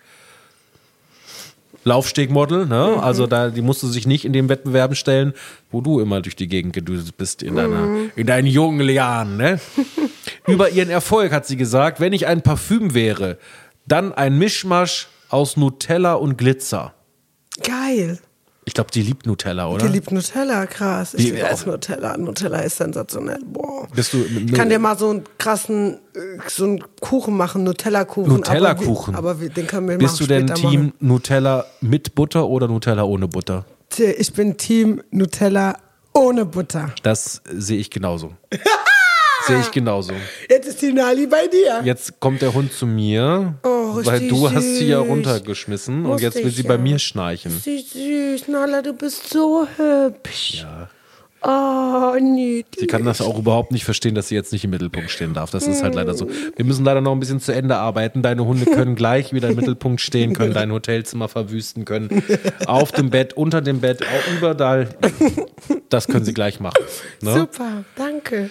Laufstegmodel, ne? Mhm. Also da, die musste sich nicht in den Wettbewerben stellen, wo du immer durch die Gegend gedüst bist in deiner, Mhm. in deinen jungen Jahren, ne? Über ihren Erfolg hat sie gesagt, wenn ich ein Parfüm wäre, dann ein Mischmasch aus Nutella und Glitzer. Geil. Ich glaube, die liebt Nutella, oder? Die liebt Nutella, krass. Ich Die- liebe auch Nutella. Nutella ist sensationell. Boah. Bist du- ich kann dir mal so einen krassen, äh, so einen Kuchen machen, Nutella-Kuchen. Nutella-Kuchen. Aber, wir, aber wir, den können wir Bist mal du denn später Team machen. Nutella mit Butter oder Nutella ohne Butter? Ich bin Team Nutella ohne Butter. Das sehe ich genauso. Sehe ich genauso. Jetzt ist die Nali bei dir. Jetzt kommt der Hund zu mir, Oh, weil richtig du hast sie ja süß. runtergeschmissen und Musste jetzt will ich, sie bei ja. mir schnarchen. Süß, süß. Nala, du bist so hübsch. Ja. Oh, niedlich. Sie kann das auch überhaupt nicht verstehen, dass sie jetzt nicht im Mittelpunkt stehen darf. Das ist halt leider so. Wir müssen leider noch ein bisschen zu Ende arbeiten. Deine Hunde können gleich wieder im Mittelpunkt stehen, können dein Hotelzimmer verwüsten, können auf dem Bett, unter dem Bett, auch überall. Das können sie gleich machen. Ne? Super, danke.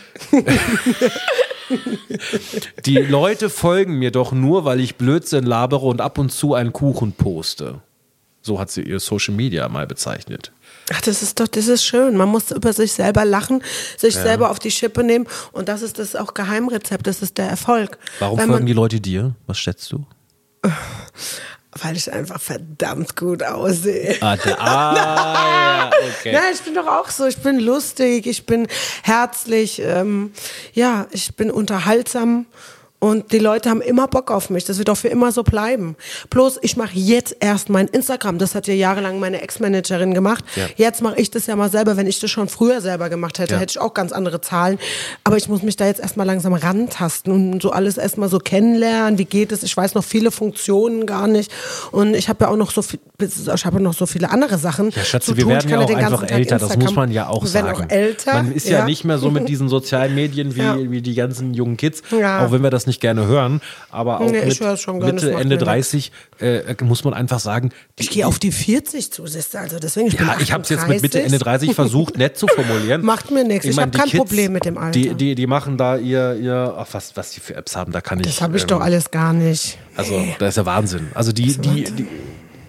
Die Leute folgen mir doch nur, weil ich Blödsinn labere und ab und zu einen Kuchen poste. So hat sie ihr Social Media mal bezeichnet. Ach, das ist doch, das ist schön. Man muss über sich selber lachen, sich selber auf die Schippe nehmen. Und das ist das auch Geheimrezept, das ist der Erfolg. Warum Weil folgen man, die Leute dir? Was schätzt du? Weil ich einfach verdammt gut aussehe. Ah, der, ah ja, okay. Nein, ich bin doch auch so. Ich bin lustig, ich bin herzlich, ähm, ja, ich bin unterhaltsam. Und die Leute haben immer Bock auf mich. Das wird auch für immer so bleiben. Bloß, ich mache jetzt erst mein Instagram. Das hat ja jahrelang meine Ex-Managerin gemacht. Ja. Jetzt mache ich das ja mal selber. Wenn ich das schon früher selber gemacht hätte, Ja. hätte ich auch ganz andere Zahlen. Aber ich muss mich da jetzt erstmal langsam rantasten und so alles erstmal so kennenlernen. Wie geht es? Ich weiß noch viele Funktionen gar nicht. Und ich habe ja auch noch so viel, ich habe noch so viele andere Sachen. Ja, Schatzi, zu wir tun. werden Ich ja kann auch den ganzen einfach Tag älter, das Instagram- muss man ja auch Wir werden sagen. auch älter. Man ist ja, nicht mehr so mit diesen sozialen Medien wie, Ja. wie die ganzen jungen Kids, Ja. auch wenn wir das nicht gerne hören. Aber auch Nee, ich mit hör's schon gerne, Mitte, das macht Ende mir dreißig äh, muss man einfach sagen, die, Ich gehe auf die vierzig zu, siehst du, also deswegen, ich bin ja, ich habe es jetzt mit Mitte, achtunddreißig. Ende dreißig versucht, nett zu formulieren. Macht mir nichts, ich mein, hab die kein Kids, Problem mit dem Alter. Die, die, die machen da ihr, ihr ach, was, was die für Apps haben, da kann ich... Das habe ich ähm, doch alles gar nicht. Also, das ist ja Wahnsinn. Also die, die, die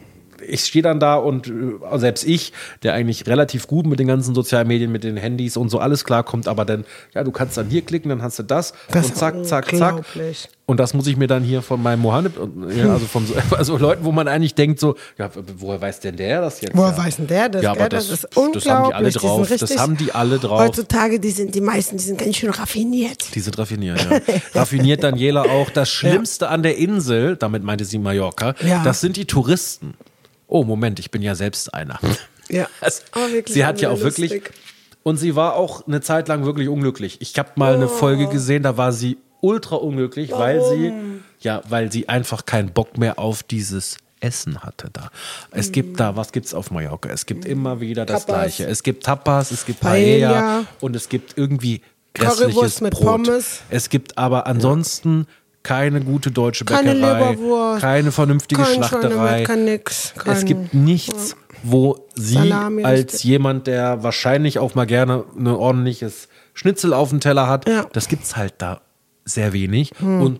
ich stehe dann da und äh, selbst ich, der eigentlich relativ gut mit den ganzen sozialen Medien, mit den Handys und so alles klarkommt, aber dann, ja, du kannst dann hier klicken, dann hast du das, Das und zack, ist zack, zack. unglaublich. Und das muss ich mir dann hier von meinem Mohammed, ja, also von so, also Leuten, wo man eigentlich denkt so, ja, woher weiß denn der das jetzt? Woher ja. weiß denn der das? Ja, aber gell? das, das ist das haben die alle unglaublich. Die sind drauf. Das richtig- haben die alle drauf. Heutzutage, die sind die meisten, die sind ganz schön raffiniert. Die sind raffiniert, ja. Raffiniert Daniela auch. Das Schlimmste an der Insel, damit meinte sie Mallorca, Ja. das sind die Touristen. Oh, Moment, ich bin ja selbst einer. Ja. Das, Aber wirklich sie hat ja auch lustig. wirklich, und sie war auch eine Zeit lang wirklich unglücklich. Ich habe mal eine Folge gesehen, da war sie ultra unglücklich, weil sie, ja, weil sie einfach keinen Bock mehr auf dieses Essen hatte da. Es gibt da, was gibt's auf Mallorca? Es gibt immer wieder das Tapas. Gleiche. Es gibt Tapas, es gibt Paella, Paella. und es gibt irgendwie Currywurst grässliches mit Brot. Pommes. Es gibt aber ansonsten keine gute deutsche Keine Bäckerei, Leberwurst, keine vernünftige kein Schlachterei. Schweinemett, kein nix, kein, Es gibt nichts, wo sie Salami, als richtig. jemand, der wahrscheinlich auch mal gerne ein ordentliches Schnitzel auf dem Teller hat, Ja. das gibt's halt da sehr wenig. Und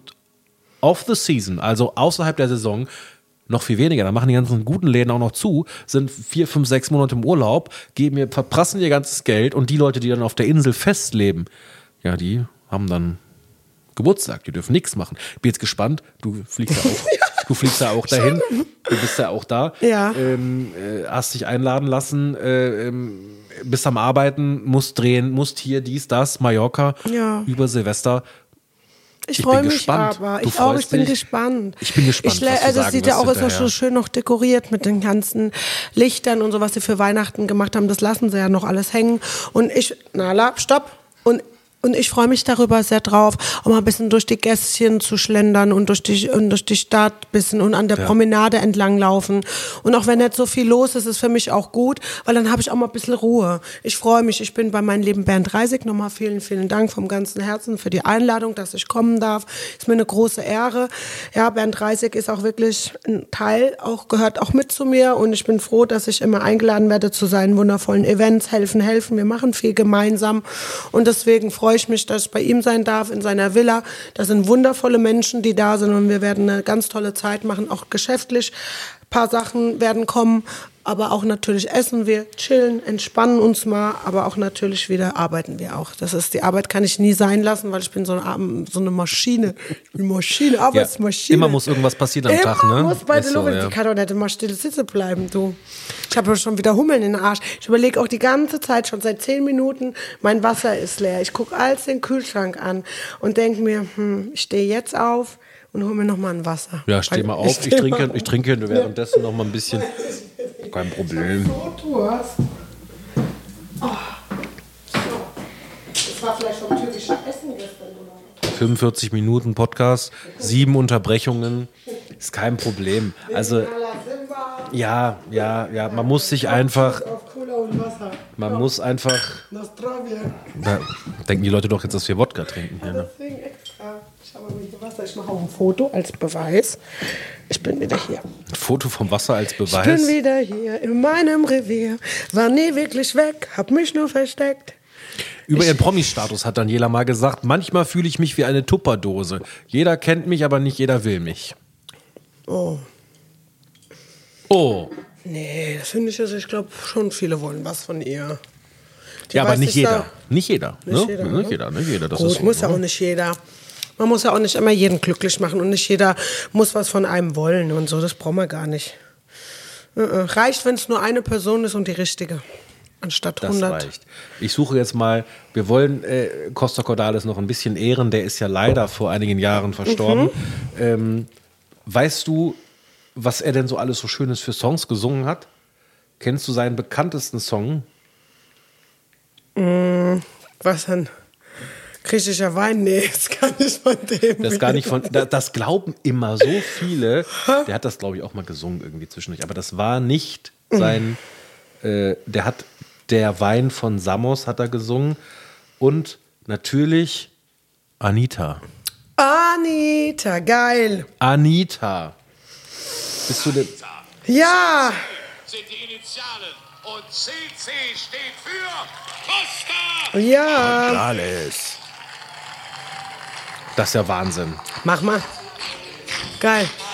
off the season, also außerhalb der Saison, noch viel weniger. Da machen die ganzen guten Läden auch noch zu, sind vier, fünf, sechs Monate im Urlaub, geben ihr, verprassen ihr ganzes Geld, und die Leute, die dann auf der Insel festleben, ja, die haben dann Geburtstag, die dürfen nichts machen. Bin jetzt gespannt, du fliegst ja auch, du fliegst ja auch dahin, du bist ja auch da, Ja. ähm, äh, hast dich einladen lassen, äh, ähm, bist am Arbeiten, musst drehen, musst hier dies, das, Mallorca, Ja. über Silvester. Ich, Ich freue bin mich gespannt. aber. Du Ich auch, freust ich bin dich? gespannt. Ich bin gespannt, Ich, lä- was du also es sagen sieht ja wirst auch, ist ja hinterher. so schön noch dekoriert mit den ganzen Lichtern und so, was sie für Weihnachten gemacht haben. Das lassen sie ja noch alles hängen. Und ich, Nala, stopp. Und Und ich freue mich darüber sehr drauf, auch mal ein bisschen durch die Gässchen zu schlendern und durch die, und durch die Stadt ein bisschen und an der Ja. Promenade entlang laufen. Und auch wenn nicht so viel los ist, ist für mich auch gut, weil dann habe ich auch mal ein bisschen Ruhe. Ich freue mich, ich bin bei meinem lieben Bernd Reisig. Nochmal vielen, vielen Dank vom ganzen Herzen für die Einladung, dass ich kommen darf. Ist mir eine große Ehre. Ja, Bernd Reisig ist auch wirklich ein Teil, auch gehört auch mit zu mir, und ich bin froh, dass ich immer eingeladen werde zu seinen wundervollen Events. Helfen, helfen. Wir machen viel gemeinsam, und deswegen freue ich mich, dass ich bei ihm sein darf, in seiner Villa. Das sind wundervolle Menschen, die da sind, und wir werden eine ganz tolle Zeit machen, auch geschäftlich. Ein paar Sachen werden kommen, aber auch natürlich essen wir, chillen, entspannen uns mal, aber auch natürlich wieder arbeiten wir auch. Das ist, die Arbeit kann ich nie sein lassen, weil ich bin so eine, so eine Maschine, eine Maschine, Arbeitsmaschine. Immer muss irgendwas passieren am Immer Tag, ne? muss bei Ist der so, Luft, ja. die kann doch nicht immer still sitzen bleiben, du. Ich habe schon wieder Hummeln in den Arsch. Ich überlege auch die ganze Zeit, schon seit zehn Minuten, mein Wasser ist leer. Ich gucke alles den Kühlschrank an und denke mir, hm, ich stehe jetzt auf und hole mir noch mal ein Wasser. Ja, steh mal auf, ich, steh trinke, mal ich trinke währenddessen noch mal ein bisschen. Kein Problem. So, du hast. Oh. So. Das war vielleicht vom türkischen Essen gestern, oder? fünfundvierzig Minuten Podcast, sieben Unterbrechungen, ist kein Problem. Also, ja, ja, ja, man muss sich einfach, Auf Cola und Wasser. man muss einfach, Nostrovia. da denken die Leute doch jetzt, dass wir Wodka trinken hier, ne? Deswegen extra. Ich habe mir Wasser. Ich mache auch ein Foto als Beweis. Ich bin wieder hier. Ein Foto vom Wasser als Ich bin Beweis. wieder hier in meinem Revier. War nie wirklich weg, hab mich nur versteckt. Über ihren Promi-Status hat Daniela mal gesagt, manchmal fühle ich mich wie eine Tupperdose. Jeder kennt mich, aber nicht jeder will mich. Oh. Oh. Nee, das finde ich also, ich glaube schon viele wollen was von ihr. Die Ja, aber weiß nicht sich jeder. da- Nicht jeder. Nicht ne? jeder, Nicht ne? jeder, nicht jeder. Das Gut, ist so, muss ja ne? auch nicht jeder. Man muss ja auch nicht immer jeden glücklich machen, und nicht jeder muss was von einem wollen und so. Das brauchen wir gar nicht. Äh, äh. Reicht, wenn es nur eine Person ist und die richtige. Anstatt Das hundert. reicht. Ich suche jetzt mal, wir wollen äh, Costa Cordalis noch ein bisschen ehren, der ist ja leider vor einigen Jahren verstorben. Mhm. Ähm, weißt du, was er denn so alles so Schönes für Songs gesungen hat? Kennst du seinen bekanntesten Song? Was denn? Griechischer Wein? Nee, das kann ich von dem. Das gar nicht von, da- das glauben immer so viele. Der hat das, glaube ich, auch mal gesungen irgendwie zwischendurch. Aber das war nicht sein, äh, der hat, der Wein von Samos hat er gesungen. Und natürlich Anita. Anita, geil. Anita. Bist du denn? Ja. Sind die Initialen und C C steht für Costa. Ja. Alles. Das ist ja Wahnsinn. Mach mal. Geil.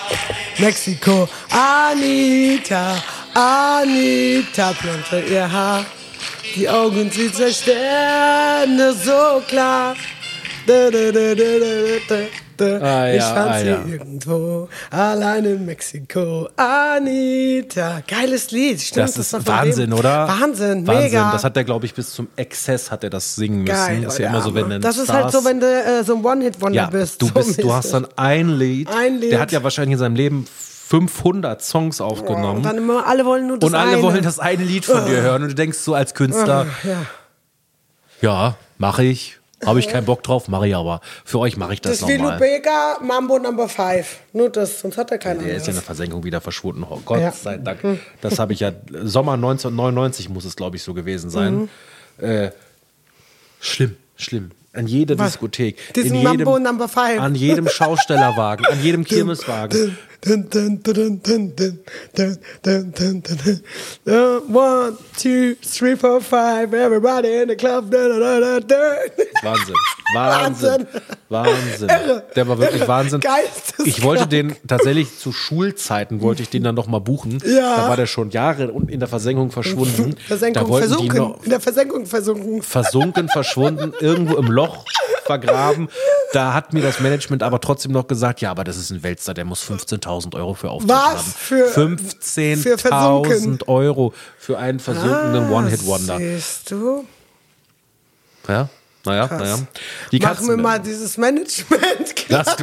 Mexiko, Anita, Anita, blonde ihr Haar. Die Augen sieht der Sterne so klar. Da, da, da, da, da, da. Ah, ja, ich fand ah, sie ja. irgendwo, allein in Mexiko. Anita, geiles Lied. Stimmt, Das ist war von Wahnsinn, dem. oder? Wahnsinn, Wahnsinn. mega. Das hat er, glaube ich, bis zum Exzess hat er das singen müssen. Geil, ist ja oder? immer so, wenn dann Das ist Stars, halt so, wenn du äh, so ein One-Hit-Wonder ja, bist. du so bist, du mäßig. hast dann ein Lied. Ein Lied. Der hat ja wahrscheinlich in seinem Leben fünfhundert Songs aufgenommen. Und dann immer, alle wollen nur das Und alle eine. wollen das eine Lied von dir hören. Und du denkst so als Künstler, Ja. ja, mache ich. Habe ich keinen Bock drauf, mache ich aber. Für euch mache ich das, Das ist wie nochmal. Lubega, Mambo Number Five. Nur das, sonst hat er keinen Der ist ja in der anderes. Versenkung wieder verschwunden. Oh, Gott Ja. sei Dank. Das habe ich ja, Sommer neunzehnhundertneunundneunzig muss es, glaube ich, so gewesen sein. Äh, schlimm, schlimm. An jeder Was? Diskothek. Diesen in Mambo jedem, Number Five. An jedem Schaustellerwagen, an jedem Kirmeswagen. Dun, dun, dun, dun, dun, dun, dun, dun, dun, dun. Uh, One, two, three, four, five. Everybody in the club. Dun, dun, dun, dun. Wahnsinn. Wahnsinn. Wahnsinn. Der war wirklich Wahnsinn. Geisteskrank. Ich wollte den tatsächlich zu Schulzeiten, wollte ich den dann noch mal buchen. Ja. Da war der schon Jahre in der Versenkung verschwunden. Versenkung da wollten die versunken. noch In der Versenkung versunken. versunken, verschwunden, irgendwo im Loch vergraben. Da hat mir das Management aber trotzdem noch gesagt, ja, aber das ist ein Wälzer, der muss fünfzehntausend Euro für Auftritt Was? haben. Für- für fünfzehntausend versunken? Euro für einen versunkenen One-Hit-Wonder. Siehst du? Ja, naja, Krass. naja. Die Machen wir Katzen- mal dieses Management klar. Das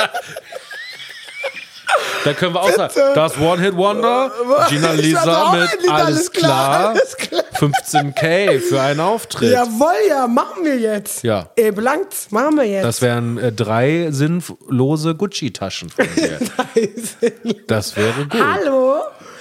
Da können wir auch sagen, das One-Hit-Wonder, Gina Ich Lisa hatte auch ein mit Lied, Alles klar, alles klar. fünfzehn K für einen Auftritt. Jawohl, ja, machen wir jetzt. Ja. Ey, blank, machen wir jetzt. Das wären äh, drei sinnlose Gucci-Taschen von dir. Das wäre gut. Hallo?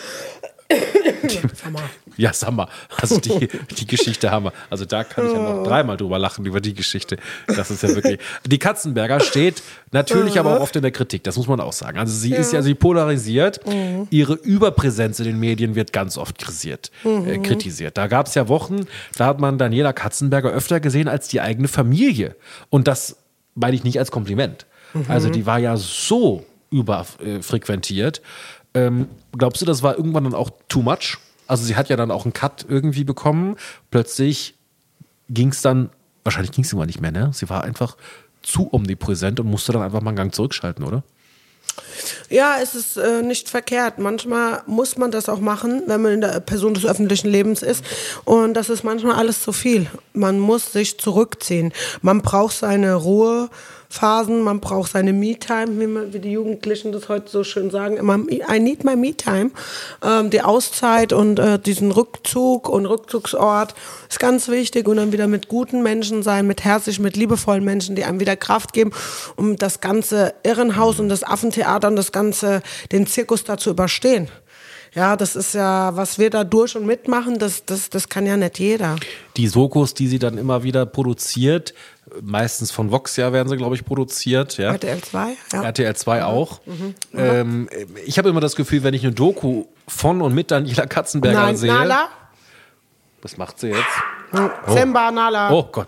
Ja, sag mal, also die, die Geschichte haben wir. Also da kann ich ja noch dreimal drüber lachen, über die Geschichte. Das ist ja wirklich. Die Katzenberger steht natürlich aber auch oft in der Kritik, das muss man auch sagen. Also sie ist ja, sie polarisiert. Ihre Überpräsenz in den Medien wird ganz oft kritisiert. Äh, kritisiert. Da gab es ja Wochen, da hat man Daniela Katzenberger öfter gesehen als die eigene Familie. Und das meine ich nicht als Kompliment. Also die war ja so überfrequentiert. Ähm, glaubst du, das war irgendwann dann auch too much? Also sie hat ja dann auch einen Cut irgendwie bekommen. Plötzlich ging es dann, wahrscheinlich ging es immer nicht mehr, ne? Sie war einfach zu omnipräsent und musste dann einfach mal einen Gang zurückschalten, oder? Ja, es ist äh, nicht verkehrt. Manchmal muss man das auch machen, wenn man in der Person des öffentlichen Lebens ist. Und das ist manchmal alles zu viel. Man muss sich zurückziehen. Man braucht seine Ruhephasen, man braucht seine Me-Time, wie, man, wie die Jugendlichen das heute so schön sagen. Immer, I need my Me-Time. Ähm, die Auszeit und äh, diesen Rückzug und Rückzugsort ist ganz wichtig. Und dann wieder mit guten Menschen sein, mit herzlichen, mit liebevollen Menschen, die einem wieder Kraft geben, um das ganze Irrenhaus und das Affentheater und das ganze, den Zirkus da zu überstehen. Ja, das ist ja, was wir da durch und mitmachen, das, das, das kann ja nicht jeder. Die Sokos, die sie dann immer wieder produziert, meistens von Vox, ja, werden sie, glaube ich, produziert. Ja. R T L zwei, ja. R T L zwei auch. Ähm, ich habe immer das Gefühl, wenn ich eine Doku von und mit Daniela Katzenberger Nein, sehe. Nala? Was macht sie jetzt? Semba, Nala. Oh Gott.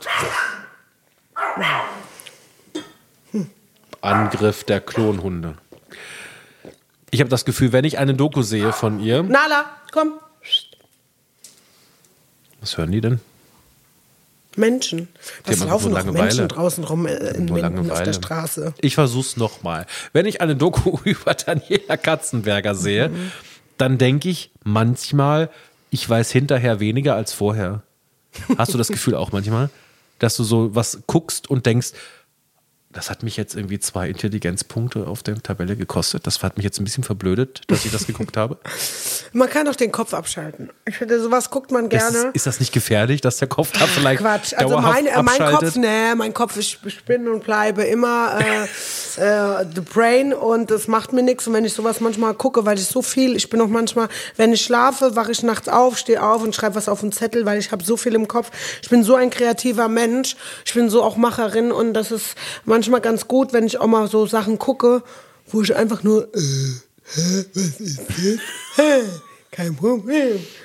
Angriff der Klonhunde. Ich habe das Gefühl, wenn ich eine Doku sehe von ihr. Nala, komm. Was hören die denn? Menschen. Was haben laufen nur noch Langeweile. Menschen draußen rum äh, in Nur Minden auf Langeweile. der Straße? Ich versuch's nochmal. Wenn ich eine Doku über Daniela Katzenberger sehe, Mhm. dann denke ich manchmal, ich weiß hinterher weniger als vorher. Hast du das Gefühl auch manchmal, dass du so was guckst und denkst, das hat mich jetzt irgendwie zwei Intelligenzpunkte auf der Tabelle gekostet. Das hat mich jetzt ein bisschen verblödet, dass ich das geguckt habe. Man kann doch den Kopf abschalten. Ich finde, sowas guckt man Das gerne. ist, ist das nicht gefährlich, dass der Kopf da vielleicht Quatsch. Also dauerhaft mein, äh, mein abschaltet? Kopf, nee, mein Kopf, ich bin und bleibe immer äh, äh, the brain und das macht mir nichts. Und wenn ich sowas manchmal gucke, weil ich so viel, ich bin auch manchmal, wenn ich schlafe, wache ich nachts auf, stehe auf und schreibe was auf einen Zettel, weil ich habe so viel im Kopf. Ich bin so ein kreativer Mensch. Ich bin so auch Macherin und das ist manchmal ganz gut, wenn ich auch mal so Sachen gucke, wo ich einfach nur, äh, hä, was ist das? Hä, kein Problem.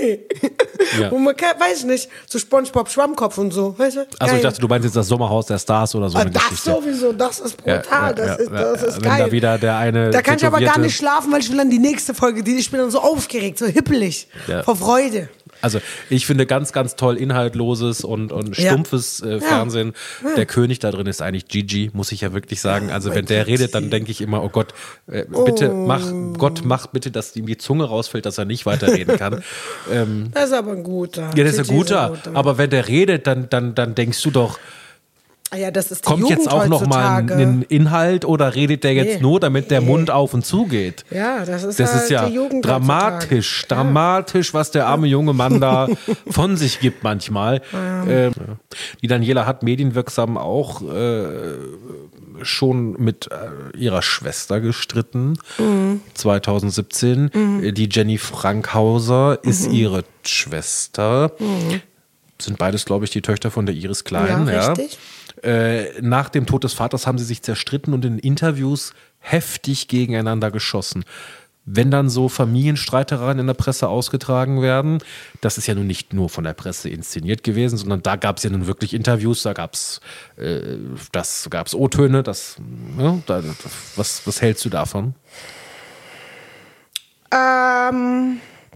Nee. Ja. Wo man, kann- weiß ich nicht, so Spongebob Schwammkopf und so, weißt du? Also ich Geil. dachte, du meinst jetzt das Sommerhaus der Stars oder so Ah, eine das Geschichte. sowieso, das ist brutal, das ist, das ist Wenn geil. da wieder der eine Da kann ich aber gar tätowierte- nicht schlafen, weil ich will dann die nächste Folge, die, ich bin dann so aufgeregt, so hippelig, Ja. vor Freude. Also ich finde ganz, ganz toll inhaltloses und, und Ja. stumpfes äh, Fernsehen. Der König da drin ist eigentlich Gigi, muss ich ja wirklich sagen. Also wenn mein der Gott. redet, dann denke ich immer, oh Gott, äh, bitte mach, Gott mach bitte, dass ihm die Zunge rausfällt, dass er nicht weiterreden kann. ähm, Das ist aber ein guter. ja, das ist ein Gigi guter. Aber wenn der redet, dann, dann, dann denkst du doch, Ah ja, das ist die kommt Jugend jetzt auch noch mal ein, heutzutage. ein Inhalt oder redet der jetzt Nee. nur, damit der Nee. Mund auf und zu geht? Ja, das ist Das halt ist ja die Jugend dramatisch, heutzutage. dramatisch, was der arme junge Mann da von sich gibt manchmal. Ähm, die Daniela hat medienwirksam auch äh, schon mit äh, ihrer Schwester gestritten. Mhm. zwanzig siebzehn. Äh, Die Jenny Frankhauser ist Mhm. ihre Schwester. Sind beides, glaube ich, die Töchter von der Iris Klein. Ja, richtig. Äh, nach dem Tod des Vaters haben sie sich zerstritten und in Interviews heftig gegeneinander geschossen. Wenn dann so Familienstreitereien in der Presse ausgetragen werden, das ist ja nun nicht nur von der Presse inszeniert gewesen, sondern da gab es ja nun wirklich Interviews, da gab es äh, das gab's O-Töne, das, ja, da, was, was hältst du davon? Ähm,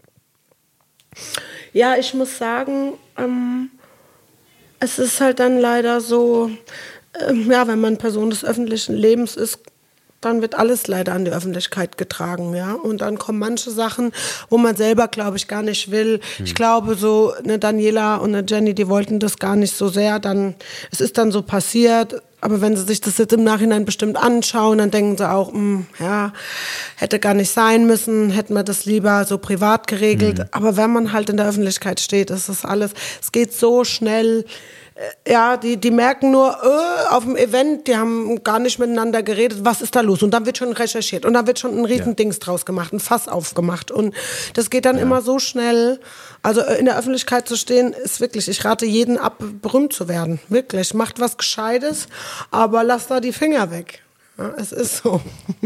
ja, ich muss sagen, ähm, es ist halt dann leider so, ähm, ja, wenn man Person des öffentlichen Lebens ist, dann wird alles leider an die Öffentlichkeit getragen, ja. Und dann kommen manche Sachen, wo man selber, glaube ich, gar nicht will. Ich glaube, so eine Daniela und eine Jenny, die wollten das gar nicht so sehr. Dann, es ist dann so passiert. Aber wenn sie sich das jetzt im Nachhinein bestimmt anschauen, dann denken sie auch, mh, ja, hätte gar nicht sein müssen, hätten wir das lieber so privat geregelt. Aber wenn man halt in der Öffentlichkeit steht, ist das alles, es geht so schnell. Äh, Ja, die, die merken nur, äh, auf dem Event, die haben gar nicht miteinander geredet, was ist da los? Und dann wird schon recherchiert und dann wird schon ein Riesendings draus gemacht, ein Fass aufgemacht. Und das geht dann immer so schnell. Also äh, in der Öffentlichkeit zu stehen, ist wirklich, ich rate jeden ab, berühmt zu werden. Wirklich, macht was Gescheites, aber lasst da die Finger weg. Ja, es ist so.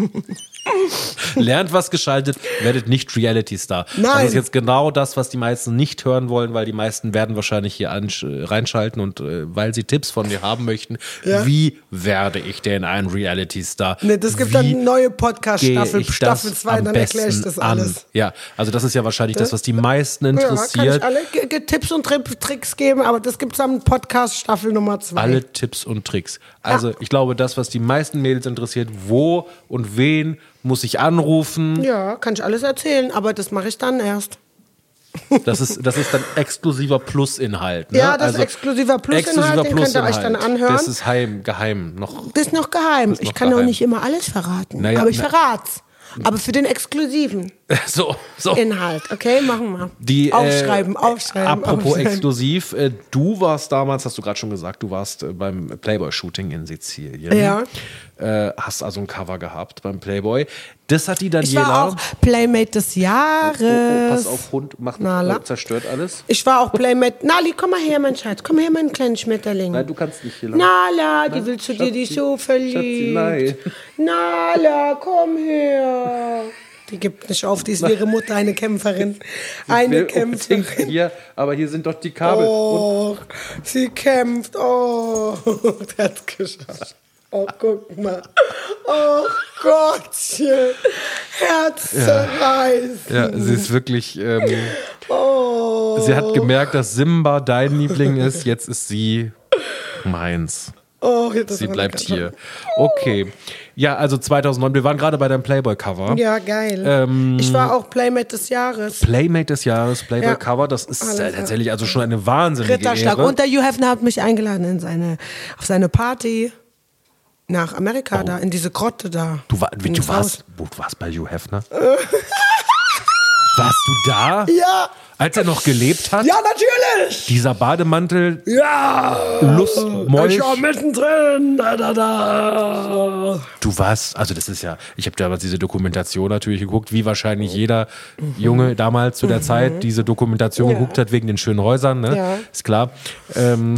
Lernt was geschaltet, werdet nicht Reality-Star. Nein. Das ist jetzt genau das, was die meisten nicht hören wollen, weil die meisten werden wahrscheinlich hier ansch- reinschalten und äh, weil sie Tipps von dir haben möchten. Ja. Wie werde ich denn ein Reality-Star? Nee, das gibt Wie dann eine neue gehe Podcast-Staffel, ich Staffel das zwei, am dann erkläre ich besten das an? alles. Ja, also das ist ja wahrscheinlich das, was die meisten Ja, kann interessiert. ich alle G- G- Tipps und Tri- Tricks geben, aber das gibt's dann Podcast Staffel Nummer zwei. Alle Tipps und Tricks. Also ich glaube, das, was die meisten Mädels interessiert, wo und wen muss ich anrufen? Ja, kann ich alles erzählen, aber das mache ich dann erst. Das ist, das ist dann exklusiver Plusinhalt. Ne? Ja, das ist exklusiver Plusinhalt, den könnt ihr euch dann anhören. Das ist heim, geheim. Noch. Das ist noch geheim. ist noch ich kann geheim. auch nicht immer alles verraten, Naja, aber ich na- verrat's. Aber für den exklusiven So, so. Inhalt, okay, machen wir. Die, aufschreiben, äh, aufschreiben. Apropos aufschreiben. exklusiv, äh, du warst damals, hast du gerade schon gesagt, du warst äh, beim Playboy-Shooting in Sizilien. Ja. Äh, hast also ein Cover gehabt beim Playboy. Das hat die Ich Daniela. war auch Playmate des Jahres. Oh, oh, pass auf, Hund, macht, Nala. äh, zerstört alles. Ich war auch Playmate. Nali, komm mal her, mein Schatz. Komm her, mein kleiner Schmetterling. Nein, du kannst nicht hier lang. Nala, die Nein, willst du dir die Schatzi, so verliebt. Schatzi, nein. Nala, komm her. Die gibt nicht auf, die ist wie ihre Mutter, eine Kämpferin. Eine will unbedingt Kämpferin. Hier, aber hier sind doch die Kabel. Und Oh, sie kämpft. Oh, der hat's geschafft. Oh, guck mal. Oh Gottchen. Herzzerreißen. ja, sie ist wirklich. Ähm, Oh. Sie hat gemerkt, dass Simba dein Liebling ist. Jetzt ist sie meins. Oh, das Sie war bleibt ganz- hier. Okay. Ja, also zweitausendneun. Wir waren gerade bei deinem Playboy-Cover. Ja, geil. Ähm, ich war auch Playmate des Jahres. Playmate des Jahres, Playboy-Cover. Das ist Alles, äh, ja. tatsächlich also schon eine wahnsinnige Ritterschlag. Ehre. Und der Hugh Hefner hat mich eingeladen in seine, auf seine Party nach Amerika, da, in diese Grotte da. Du, war, In du, das warst, Haus. wo, du warst bei Hugh Hefner? Warst du da? Ja, Als er noch gelebt hat? ja, natürlich. Dieser Bademantel, Ja. Lustmolch. Ich war mittendrin. Da, da, da. Du warst, also das ist ja, ich habe damals diese Dokumentation natürlich geguckt, wie wahrscheinlich jeder Junge damals zu der Zeit diese Dokumentation Mhm. Ja. geguckt hat wegen den schönen Häusern, ne? Ja. Ist klar. Ähm,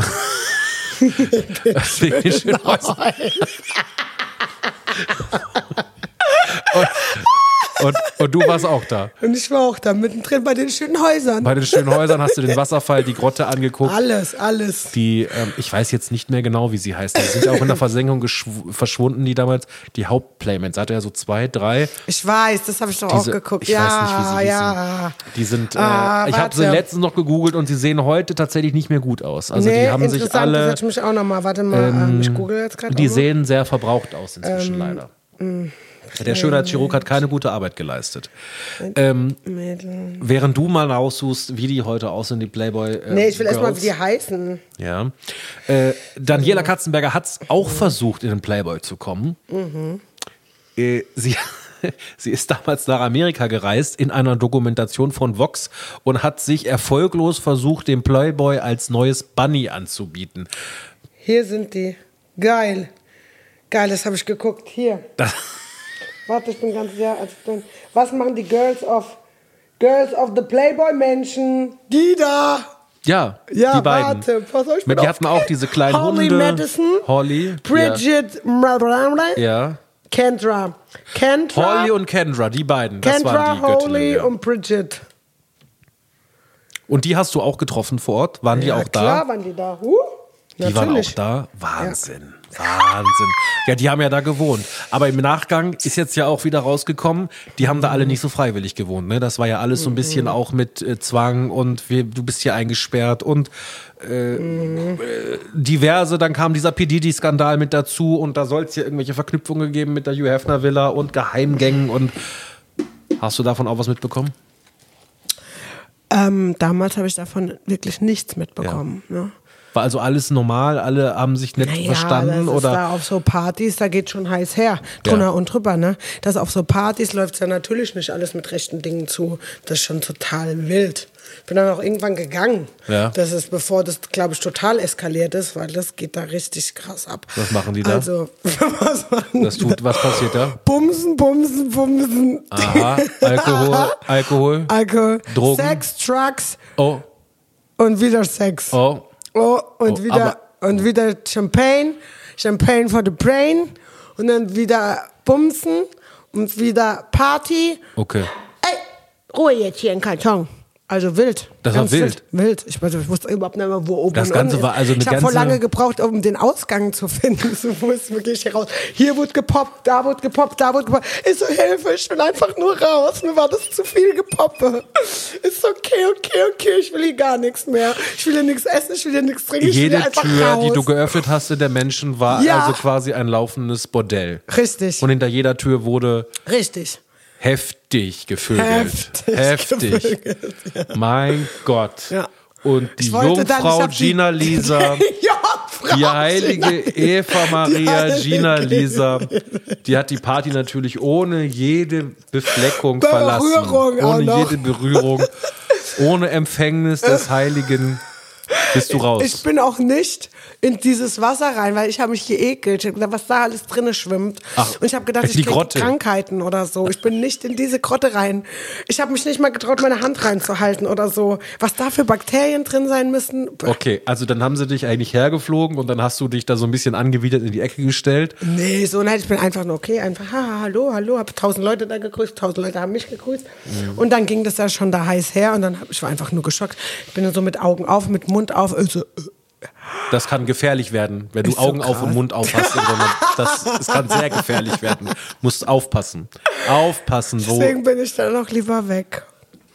wegen den schönen Häusern. Und Und, und du warst auch da. Und ich war auch da, mittendrin bei den schönen Häusern. Bei den schönen Häusern hast du den Wasserfall, die Grotte angeguckt. Alles, alles. Die, ähm, ich weiß jetzt nicht mehr genau, wie sie heißt. Die sind ja auch in der Versenkung geschw- verschwunden, die damals, die Hauptplaymates. Hatte ja so zwei, drei. Ich weiß, das habe ich doch Diese, auch geguckt. Ich ja, weiß nicht, wie sie ja. hießen. Die sind, äh, Ah, ich habe sie warte. letztens noch gegoogelt und sie sehen heute tatsächlich nicht mehr gut aus. Also nee, die haben sich interessant, alle, das hatte ich mich auch noch mal. Warte mal, ähm, ich google jetzt gerade. die auch mal. sehen sehr verbraucht aus inzwischen Ähm, leider. Der Schönheitschirurg hat keine gute Arbeit geleistet. Ähm, während du mal raussuchst, wie die heute aussehen, die Playboy äh, Nee, ich will erst mal, wie Girls. die heißen. Ja. Äh, Daniela Katzenberger hat es auch versucht, in den Playboy zu kommen. Mhm. Äh, sie, sie ist damals nach Amerika gereist in einer Dokumentation von Vox und hat sich erfolglos versucht, den Playboy als neues Bunny anzubieten. Hier sind die. Geil. Geil, das habe ich geguckt. Hier. Das, Warte, ich bin ganz sehr. Was machen die Girls of Girls of the Playboy Menschen? Die da. ja, Ja, die beiden. warte, pass auf, ich bin Die auf- hatten auch diese kleinen Holly Hunde. Madison, Holly. Bridget, Ja. ja. Kendra. Kendra. Holly und Kendra, die beiden. Das Kendra, waren die Göttinnen. Holly Ja. und Bridget. Und die hast du auch getroffen vor Ort? Waren die Ja, auch da? klar waren die da. Huh? Die waren auch Natürlich. da. Wahnsinn. Wahnsinn. Ja, die haben ja da gewohnt. Aber im Nachgang ist jetzt ja auch wieder rausgekommen, die haben da alle nicht so freiwillig gewohnt. Ne? Das war ja alles so ein bisschen auch mit äh, Zwang und wir, du bist hier eingesperrt und äh, äh, diverse. Dann kam dieser P. Diddy-Skandal mit dazu und da soll es ja irgendwelche Verknüpfungen geben mit der Hugh Hefner Villa und Geheimgängen. Und hast du davon auch was mitbekommen? Ähm, damals habe ich davon wirklich nichts mitbekommen. Ne? War also alles normal? Alle haben sich nicht Naja, verstanden? das ist Oder? da auf so Partys, da geht schon heiß her, drunter Ja. und drüber, ne? Das auf so Partys läuft ja natürlich nicht alles mit rechten Dingen zu. Das ist schon total wild. Bin dann auch irgendwann gegangen. Ja. Das ist, bevor das, glaube ich, total eskaliert ist, weil das geht da richtig krass ab. Was machen die da? Also, was machen Das tut, was passiert da? Bumsen, bumsen, bumsen. Aha, Alkohol, Alkohol. Alkohol. Drogen. Sex, Drugs Oh, und wieder Sex. oh. Oh, und Oh, wieder und wieder Champagne, Champagne for the brain und dann wieder Bumsen und wieder Party. Okay. Ey, Ruhe jetzt hier im Karton. Also wild. Das war Ganz wild. Wild. Ich, weiß, ich wusste überhaupt nicht mehr, wo oben Das und Ganze unten war ist. also eine Ich habe voll ganze- lange gebraucht, um den Ausgang zu finden. So, wo ist, wo gehe ich hier raus? Hier wurde gepoppt, da wurde gepoppt, da wurde gepoppt. Ich so, Hilfe, ich will einfach nur raus. Mir war das zu viel Gepoppe. Ist okay, okay, okay, ich will hier gar nichts mehr. Ich will hier nichts essen, ich will hier nichts trinken, ich will Jede hier einfach Tür, raus. die du geöffnet hast in der Menschen, war Ja. also quasi ein laufendes Bordell. Richtig, Und hinter jeder Tür wurde richtig. heftig gevögelt. Heftig Heftig. gevögelt, Mein Gott. Ja. Und die Ich wollte dann- ich Jungfrau hab die- Gina Lisa, Jungfrau die heilige Eva Maria Die Gina heilige Lisa, die hat die Party natürlich ohne jede Befleckung Berührung verlassen. auch Ohne noch. jede Berührung. Ohne Empfängnis des Heiligen bist du raus. Ich bin auch nicht in dieses Wasser rein, weil ich habe mich geekelt. Ich habe gedacht, was da alles drinne schwimmt. Ach, und ich habe gedacht, die ich kriege Grotte. Krankheiten oder so. Ich bin nicht in diese Grotte rein. Ich habe mich nicht mal getraut, meine Hand reinzuhalten oder so. Was da für Bakterien drin sein müssen. Okay, also dann haben sie dich eigentlich hergeflogen und dann hast du dich da so ein bisschen angewidert in die Ecke gestellt. Nee, so nein, ich bin einfach nur okay, einfach ha, hallo, hallo, habe tausend Leute da gegrüßt, tausend Leute haben mich gegrüßt und dann ging das ja schon da heiß her und dann hab, ich war einfach nur geschockt. Ich bin dann so mit Augen auf, mit Mund auf, also, Das kann gefährlich werden, wenn du Ist so Augen auf krass. und Mund auf hast. in so einer- das, das kann sehr gefährlich werden. Musst aufpassen. Aufpassen, wo. deswegen bin ich dann auch lieber weg.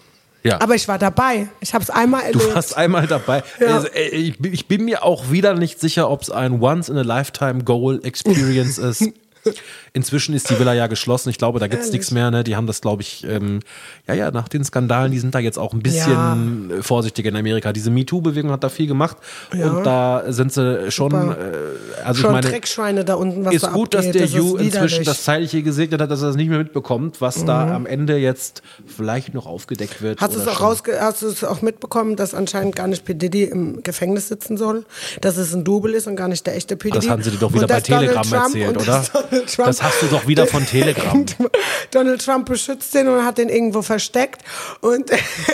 Ja. Aber ich war dabei. Ich habe es einmal Du erlebt. warst einmal dabei. Ja. Also, äh, ich, bin- ich bin mir auch wieder nicht sicher, ob es ein Once-in-a-Lifetime-Goal-Experience ist. Inzwischen ist die Villa ja geschlossen. Ich glaube, da gibt's Ehrlich? nichts mehr. Ne? Die haben das, glaube ich, ähm, ja, ja, nach den Skandalen, die sind da jetzt auch ein bisschen äh, vorsichtiger in Amerika. Diese MeToo-Bewegung hat da viel gemacht. Ja. Und da sind sie schon, Super. äh, also Schon ich meine, Dreckschweine da unten, was ist da gut, abgeht. dass der das Hugh ist inzwischen widerlich. das Zeitliche gesegnet hat, dass er das nicht mehr mitbekommt, was da am Ende jetzt vielleicht noch aufgedeckt wird. Hast du es oder auch schon- rausge hast du es auch mitbekommen, dass anscheinend gar nicht P. Diddy im Gefängnis sitzen soll? Dass es ein Double ist und gar nicht der echte P. Diddy? Das haben sie dir doch wieder Und bei dass Donald Telegram Trump- erzählt, und oder? dass Donald Trump- Das hast du doch wieder von Telegram. Donald Trump beschützt den und hat den irgendwo versteckt. Und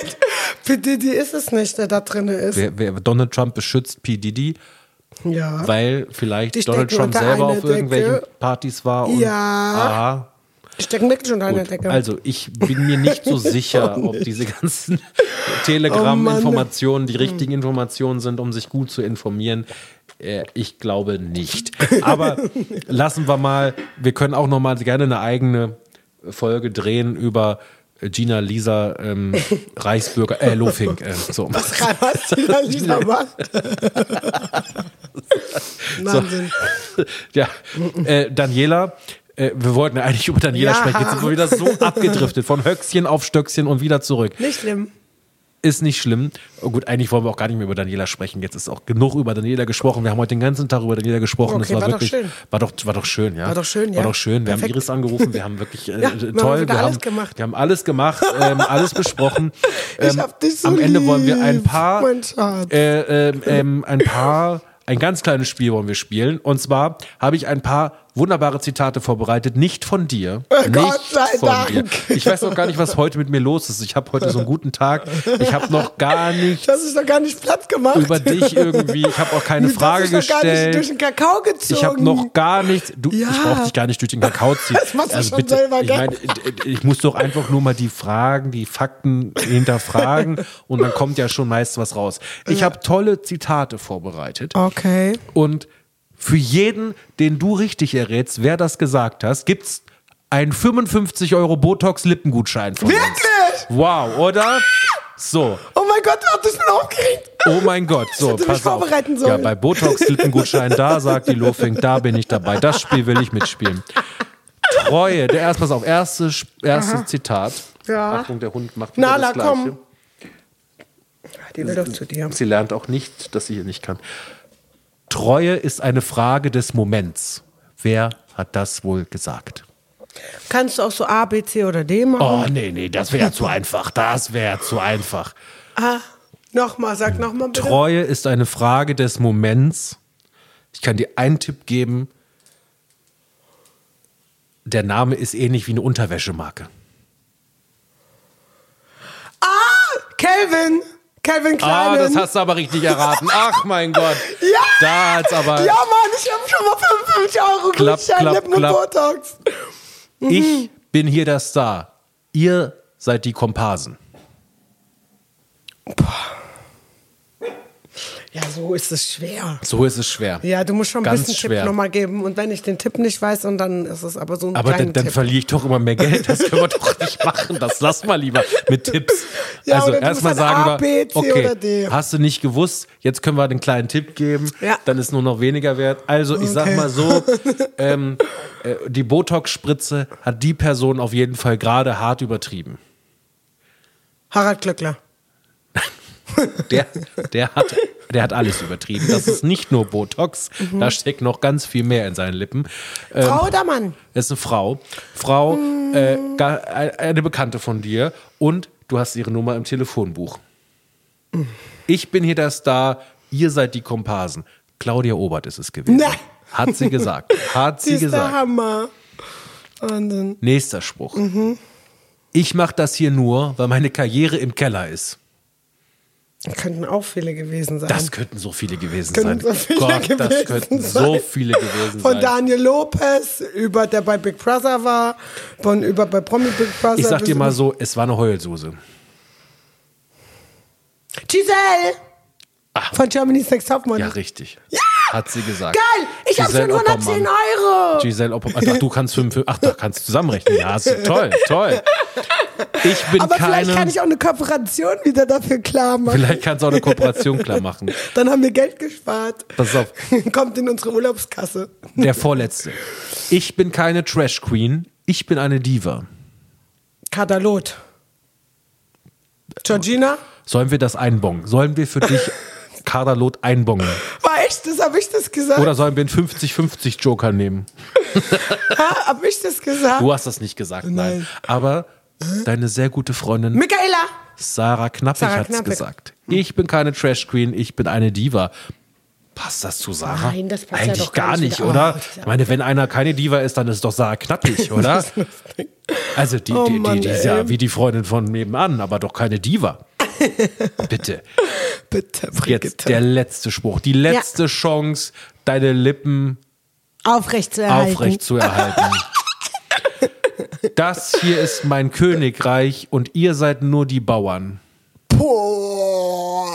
P. Diddy ist es nicht, der da drin ist. Wer, wer Donald Trump beschützt P. Diddy, Ja. weil vielleicht Die Donald stecken Trump unter selber eine auf irgendwelchen Decke. Partys war. Und, Ja. Aha. Die stecken wirklich unter einer Gut, Decke. also ich bin mir nicht so sicher, ob diese ganzen Oh Telegram-Informationen die richtigen Informationen sind, um sich gut zu informieren. Äh, Ich glaube nicht. Aber lassen wir mal, wir können auch noch mal gerne eine eigene Folge drehen über Gina Lisa ähm, Reichsbürger, äh, Lofink. Äh, so. Was Gina Lisa macht. Wahnsinn. So. Ja, äh, Daniela, äh, wir wollten ja eigentlich über Daniela Ja. sprechen. Jetzt sind wir wieder so abgedriftet, von Höchstchen auf Stöckchen und wieder zurück. Nicht schlimm. Ist nicht schlimm. Oh gut, eigentlich wollen wir auch gar nicht mehr über Daniela sprechen. Jetzt ist auch genug über Daniela gesprochen. Wir haben heute den ganzen Tag über Daniela gesprochen. Okay, das war, war doch wirklich, schön. War doch, war doch schön, ja. War doch schön, ja. War doch schön. Wir Perfekt. haben Iris angerufen. Wir haben wirklich äh, Ja, wir haben toll. wieder wir, alles haben, gemacht. wir haben alles gemacht, ähm, alles besprochen. Ich Ähm, hab dich so Am Ende wollen wir ein lieb, paar, mein Schatz. äh, ähm, ähm, ein paar, ein ganz kleines Spiel wollen wir spielen. Und zwar habe ich ein paar wunderbare Zitate vorbereitet, nicht von dir. Oh nicht Gott sei von Dank. dir. Ich weiß noch gar nicht, was heute mit mir los ist. Ich habe heute so einen guten Tag. Ich habe noch gar nicht Das ist doch gar nicht Platz gemacht. über dich irgendwie. Ich habe auch keine Das Frage ist doch gar nicht gestellt. durch den Kakao gezogen. Ich habe noch gar nichts. Du, Ja. ich brauche dich gar nicht durch den Kakao ziehen. Das machst du schon selber, ich gell? meine, ich muss doch einfach nur mal die Fragen, die Fakten hinterfragen und dann kommt ja schon meist was raus. Ich habe tolle Zitate vorbereitet Okay. und für jeden, den du richtig errätst, wer das gesagt hast, gibt's einen fünfundfünfzig Euro Botox-Lippengutschein von uns. Wirklich? Wow, oder? So. Oh mein Gott, du hast mich aufgeregt. Oh mein Gott, so, hätte mich pass auf. vorbereiten sollen. Ja, bei Botox-Lippengutschein, da sagt die Lofink, da bin ich dabei. Das Spiel will ich mitspielen. Treue, der erst, pass auf, erstes, erstes Zitat. Ja. Achtung, der Hund macht wieder Nala, das Gleiche. komm. Die will doch zu dir. Sie lernt auch nicht, dass sie hier nicht kann. Treue ist eine Frage des Moments. Wer hat das wohl gesagt? Kannst du auch so A, B, C oder D machen? Oh, nee, nee, das wäre ja zu einfach. Das wäre zu einfach. Ah, nochmal, sag nochmal bitte. Treue ist eine Frage des Moments. Ich kann dir einen Tipp geben. Der Name ist ähnlich wie eine Unterwäschemarke. Ah, Kelvin. Kelvin Ah, Kleinen. das hast du aber richtig erraten. Ach, mein Gott. Ja. Da hat's aber. Ja, Mann, ich habe schon mal fünfundfünfzig Euro Klapp, Gutschein, klapp, Lippen und klapp. Botox. Ich bin hier der Star. Ihr seid die Komparsen. Ja, so ist es schwer. So ist es schwer. Ja, du musst schon ein Ganz bisschen schwer. Tipp nochmal geben. Und wenn ich den Tipp nicht weiß, und dann ist es aber so ein Aber kleiner dann, dann Tipp. verliere ich doch immer mehr Geld. Das können wir doch nicht machen. Das lass mal lieber mit Tipps. Ja, also oder du erstmal musst halt sagen A, wir, B, C okay, oder D. hast du nicht gewusst, jetzt können wir den kleinen Tipp geben, Ja. dann ist nur noch weniger wert. Also ich sag Okay. mal so, ähm, äh, die Botox-Spritze hat die Person auf jeden Fall gerade hart übertrieben. Harald Glöckler. Der, der, hat, der hat alles übertrieben. Das ist nicht nur Botox, Mhm. da steckt noch ganz viel mehr in seinen Lippen. Ähm, Frau oder Mann? Das ist eine Frau. Frau, äh, gar, eine Bekannte von dir und du hast ihre Nummer im Telefonbuch. Ich bin hier der Star, ihr seid die Komparsen. Claudia Obert ist es gewesen. Nein. Hat sie gesagt. Hat Sie sie ist der gesagt. Hammer. Wahnsinn. Nächster Spruch. Mhm. Ich mache das hier nur, weil meine Karriere im Keller ist. Könnten auch viele gewesen sein. Das könnten so viele gewesen Könnten sein. so viele Gott, das gewesen könnten sein. so viele gewesen Von sein. Daniel Lopez, über der bei Big Brother war, von über bei Promi Big Brother. Ich sag dir bis- mal so, es war eine Heulsuse. Giselle! Von Germany's Next Topmodel. Ja, richtig. Ja! Hat sie gesagt. Geil! Ich hab schon Giselle hundertzehn Oppermann. Euro! Giselle Oppermann. Ach, du kannst fünf, ach, da kannst du zusammenrechnen. Ja, hast du, toll, toll. Ich bin Aber keine. vielleicht kann ich auch eine Kooperation wieder dafür klar machen. Vielleicht kannst du auch eine Kooperation klar machen. Dann haben wir Geld gespart. Pass auf. Kommt in unsere Urlaubskasse. Der vorletzte. Ich bin keine Trash Queen. Ich bin eine Diva. Katalot. Georgina? Sollen wir das einbongen? Sollen wir für dich Kaderlot einbongen? War echt das? Hab ich das gesagt? Oder sollen wir einen fünfzig fünfzig Joker nehmen? Ha, hab ich das gesagt? Du hast das nicht gesagt, nein. Nein. Aber deine sehr gute Freundin Michaela! Sarah Knappig Sarah hat es Knappig. gesagt. Ich bin keine Trash Queen, ich bin eine Diva. Passt das zu Sarah? Nein, das passt ja Eigentlich doch gar gar nicht nicht, wieder. oder? Oh, das ist ja- Ich meine, wenn einer keine Diva ist, dann ist doch Sarah Knappig, oder? Also die, Oh die, die, Mann, die ist ey. ja wie die Freundin von nebenan, aber doch keine Diva. Bitte. Bitte, Jetzt Brigitte. der letzte Spruch. Die letzte Chance, deine Lippen Aufrecht zu erhalten. aufrecht zu erhalten. Das hier ist mein Königreich und ihr seid nur die Bauern. Boah.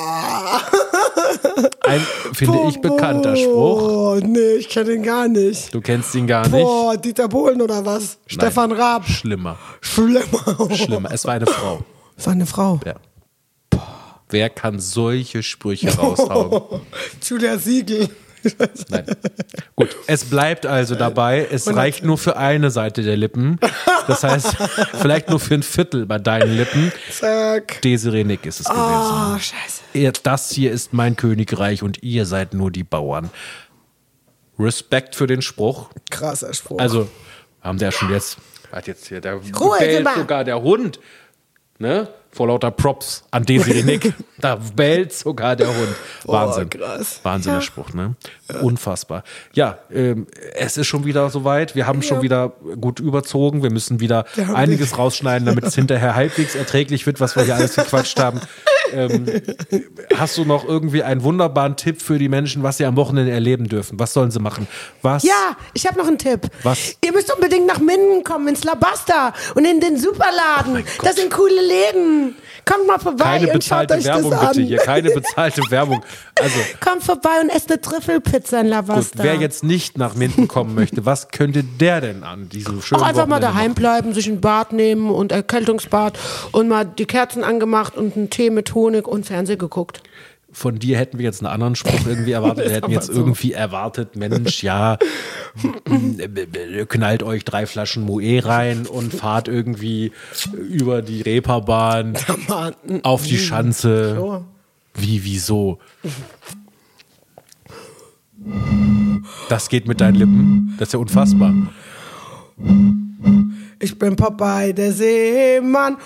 Ein, finde ich, bekannter Spruch. Oh, nee, ich kenne ihn gar nicht. Du kennst ihn gar nicht? Boah, Dieter Bohlen oder was? Stefan Raab. Schlimmer. Schlimmer. Schlimmer. Es war eine Frau. Es war eine Frau. Ja. Wer kann solche Sprüche raushauen? Julia Siegel. Nein. Gut, es bleibt also dabei, es reicht nur für eine Seite der Lippen. Das heißt, vielleicht nur für ein Viertel bei deinen Lippen. Zack. Desiree Nick ist es gewesen. Oh, scheiße. Ihr- Das hier ist mein Königreich und ihr seid nur die Bauern. Respekt für den Spruch. Krasser Spruch. Also, haben der schon jetzt, hat jetzt hier, der Ruhe, bellt Simba. sogar der Hund, ne? Vor lauter Props an Desiree Nick. Da bellt sogar der Hund. Wahnsinn. krass. Wahnsinn, der Spruch, ne? Unfassbar. Ja, ähm, es ist schon wieder soweit. Wir haben schon wieder gut überzogen. Wir müssen wieder haben einiges rausschneiden, damit es hinterher halbwegs erträglich wird, was wir hier alles gequatscht haben. Ähm, hast du noch irgendwie einen wunderbaren Tipp für die Menschen, was sie am Wochenende erleben dürfen? Was sollen sie machen? Was? Ja, ich habe noch einen Tipp. Was? Ihr müsst unbedingt nach Minden kommen, ins Labasta und in den Superladen. Das sind coole Läden. Kommt mal vorbei Keine und schaut bezahlte euch Werbung das an. bitte hier. Keine bezahlte Werbung. Also, Kommt vorbei und esst eine Trüffelpizza in gut, Labasta. wer jetzt nicht nach Minden kommen möchte, was könnte der denn an diesem schönen Auch einfach mal Wochenende daheim machen? bleiben, sich ein Bad nehmen und Erkältungsbad und mal die Kerzen angemacht und einen Tee mit Honig und Fernsehen geguckt. Von dir hätten wir jetzt einen anderen Spruch irgendwie erwartet. Wir hätten jetzt irgendwie erwartet, Mensch, ja, knallt euch drei Flaschen Moe rein und fahrt irgendwie über die Reeperbahn auf die Schanze. So. Wie, wieso? Das geht mit deinen Lippen. Das ist ja unfassbar. Ich bin Popeye, der Seemann.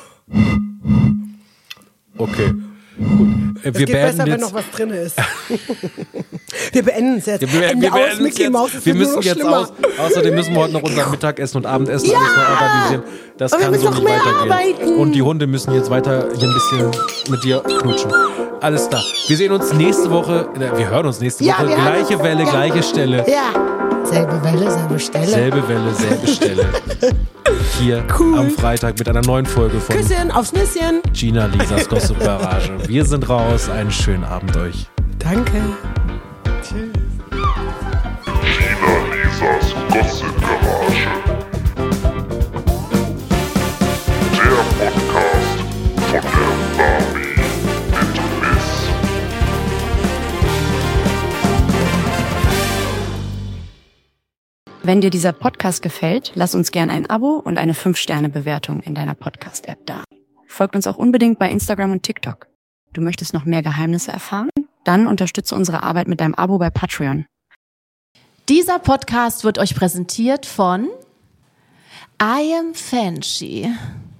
Okay. Gut. Es Wir geht besser, beenden wenn noch jetzt. was drin ist. Wir beenden es jetzt. Wir, wir, Ende wir, aus, beenden Mickey jetzt. Maus. Es wir wird nur müssen noch jetzt schlimmer. aus. Außerdem müssen wir heute noch unser Mittagessen und Abendessen Ja! alles noch organisieren. Das Und wir kann müssen so noch nicht mehr weitergehen. arbeiten. Und die Hunde müssen jetzt weiter hier ein bisschen mit dir knutschen. Alles klar. Wir sehen uns nächste Woche. äh, Wir hören uns nächste Ja, Woche. wir hören Gleiche uns. Welle, Ja. gleiche Stelle. Ja. Selbe Welle, selbe Stelle. Selbe Welle, selbe Stelle. Hier Cool. am Freitag mit einer neuen Folge von Küsschen aufs Nüsschen. Gina Lisas Gossip Garage. Wir sind raus. Einen schönen Abend euch. Danke. Gina Lisas Gossip Garage. Der Podcast von der Barbie mit Biss. Wenn dir dieser Podcast gefällt, lass uns gern ein Abo und eine fünf Sterne Bewertung in deiner Podcast-App da. Folgt uns auch unbedingt bei Instagram und TikTok. Du möchtest noch mehr Geheimnisse erfahren? Dann unterstütze unsere Arbeit mit deinem Abo bei Patreon. Dieser Podcast wird euch präsentiert von I Am Fancy.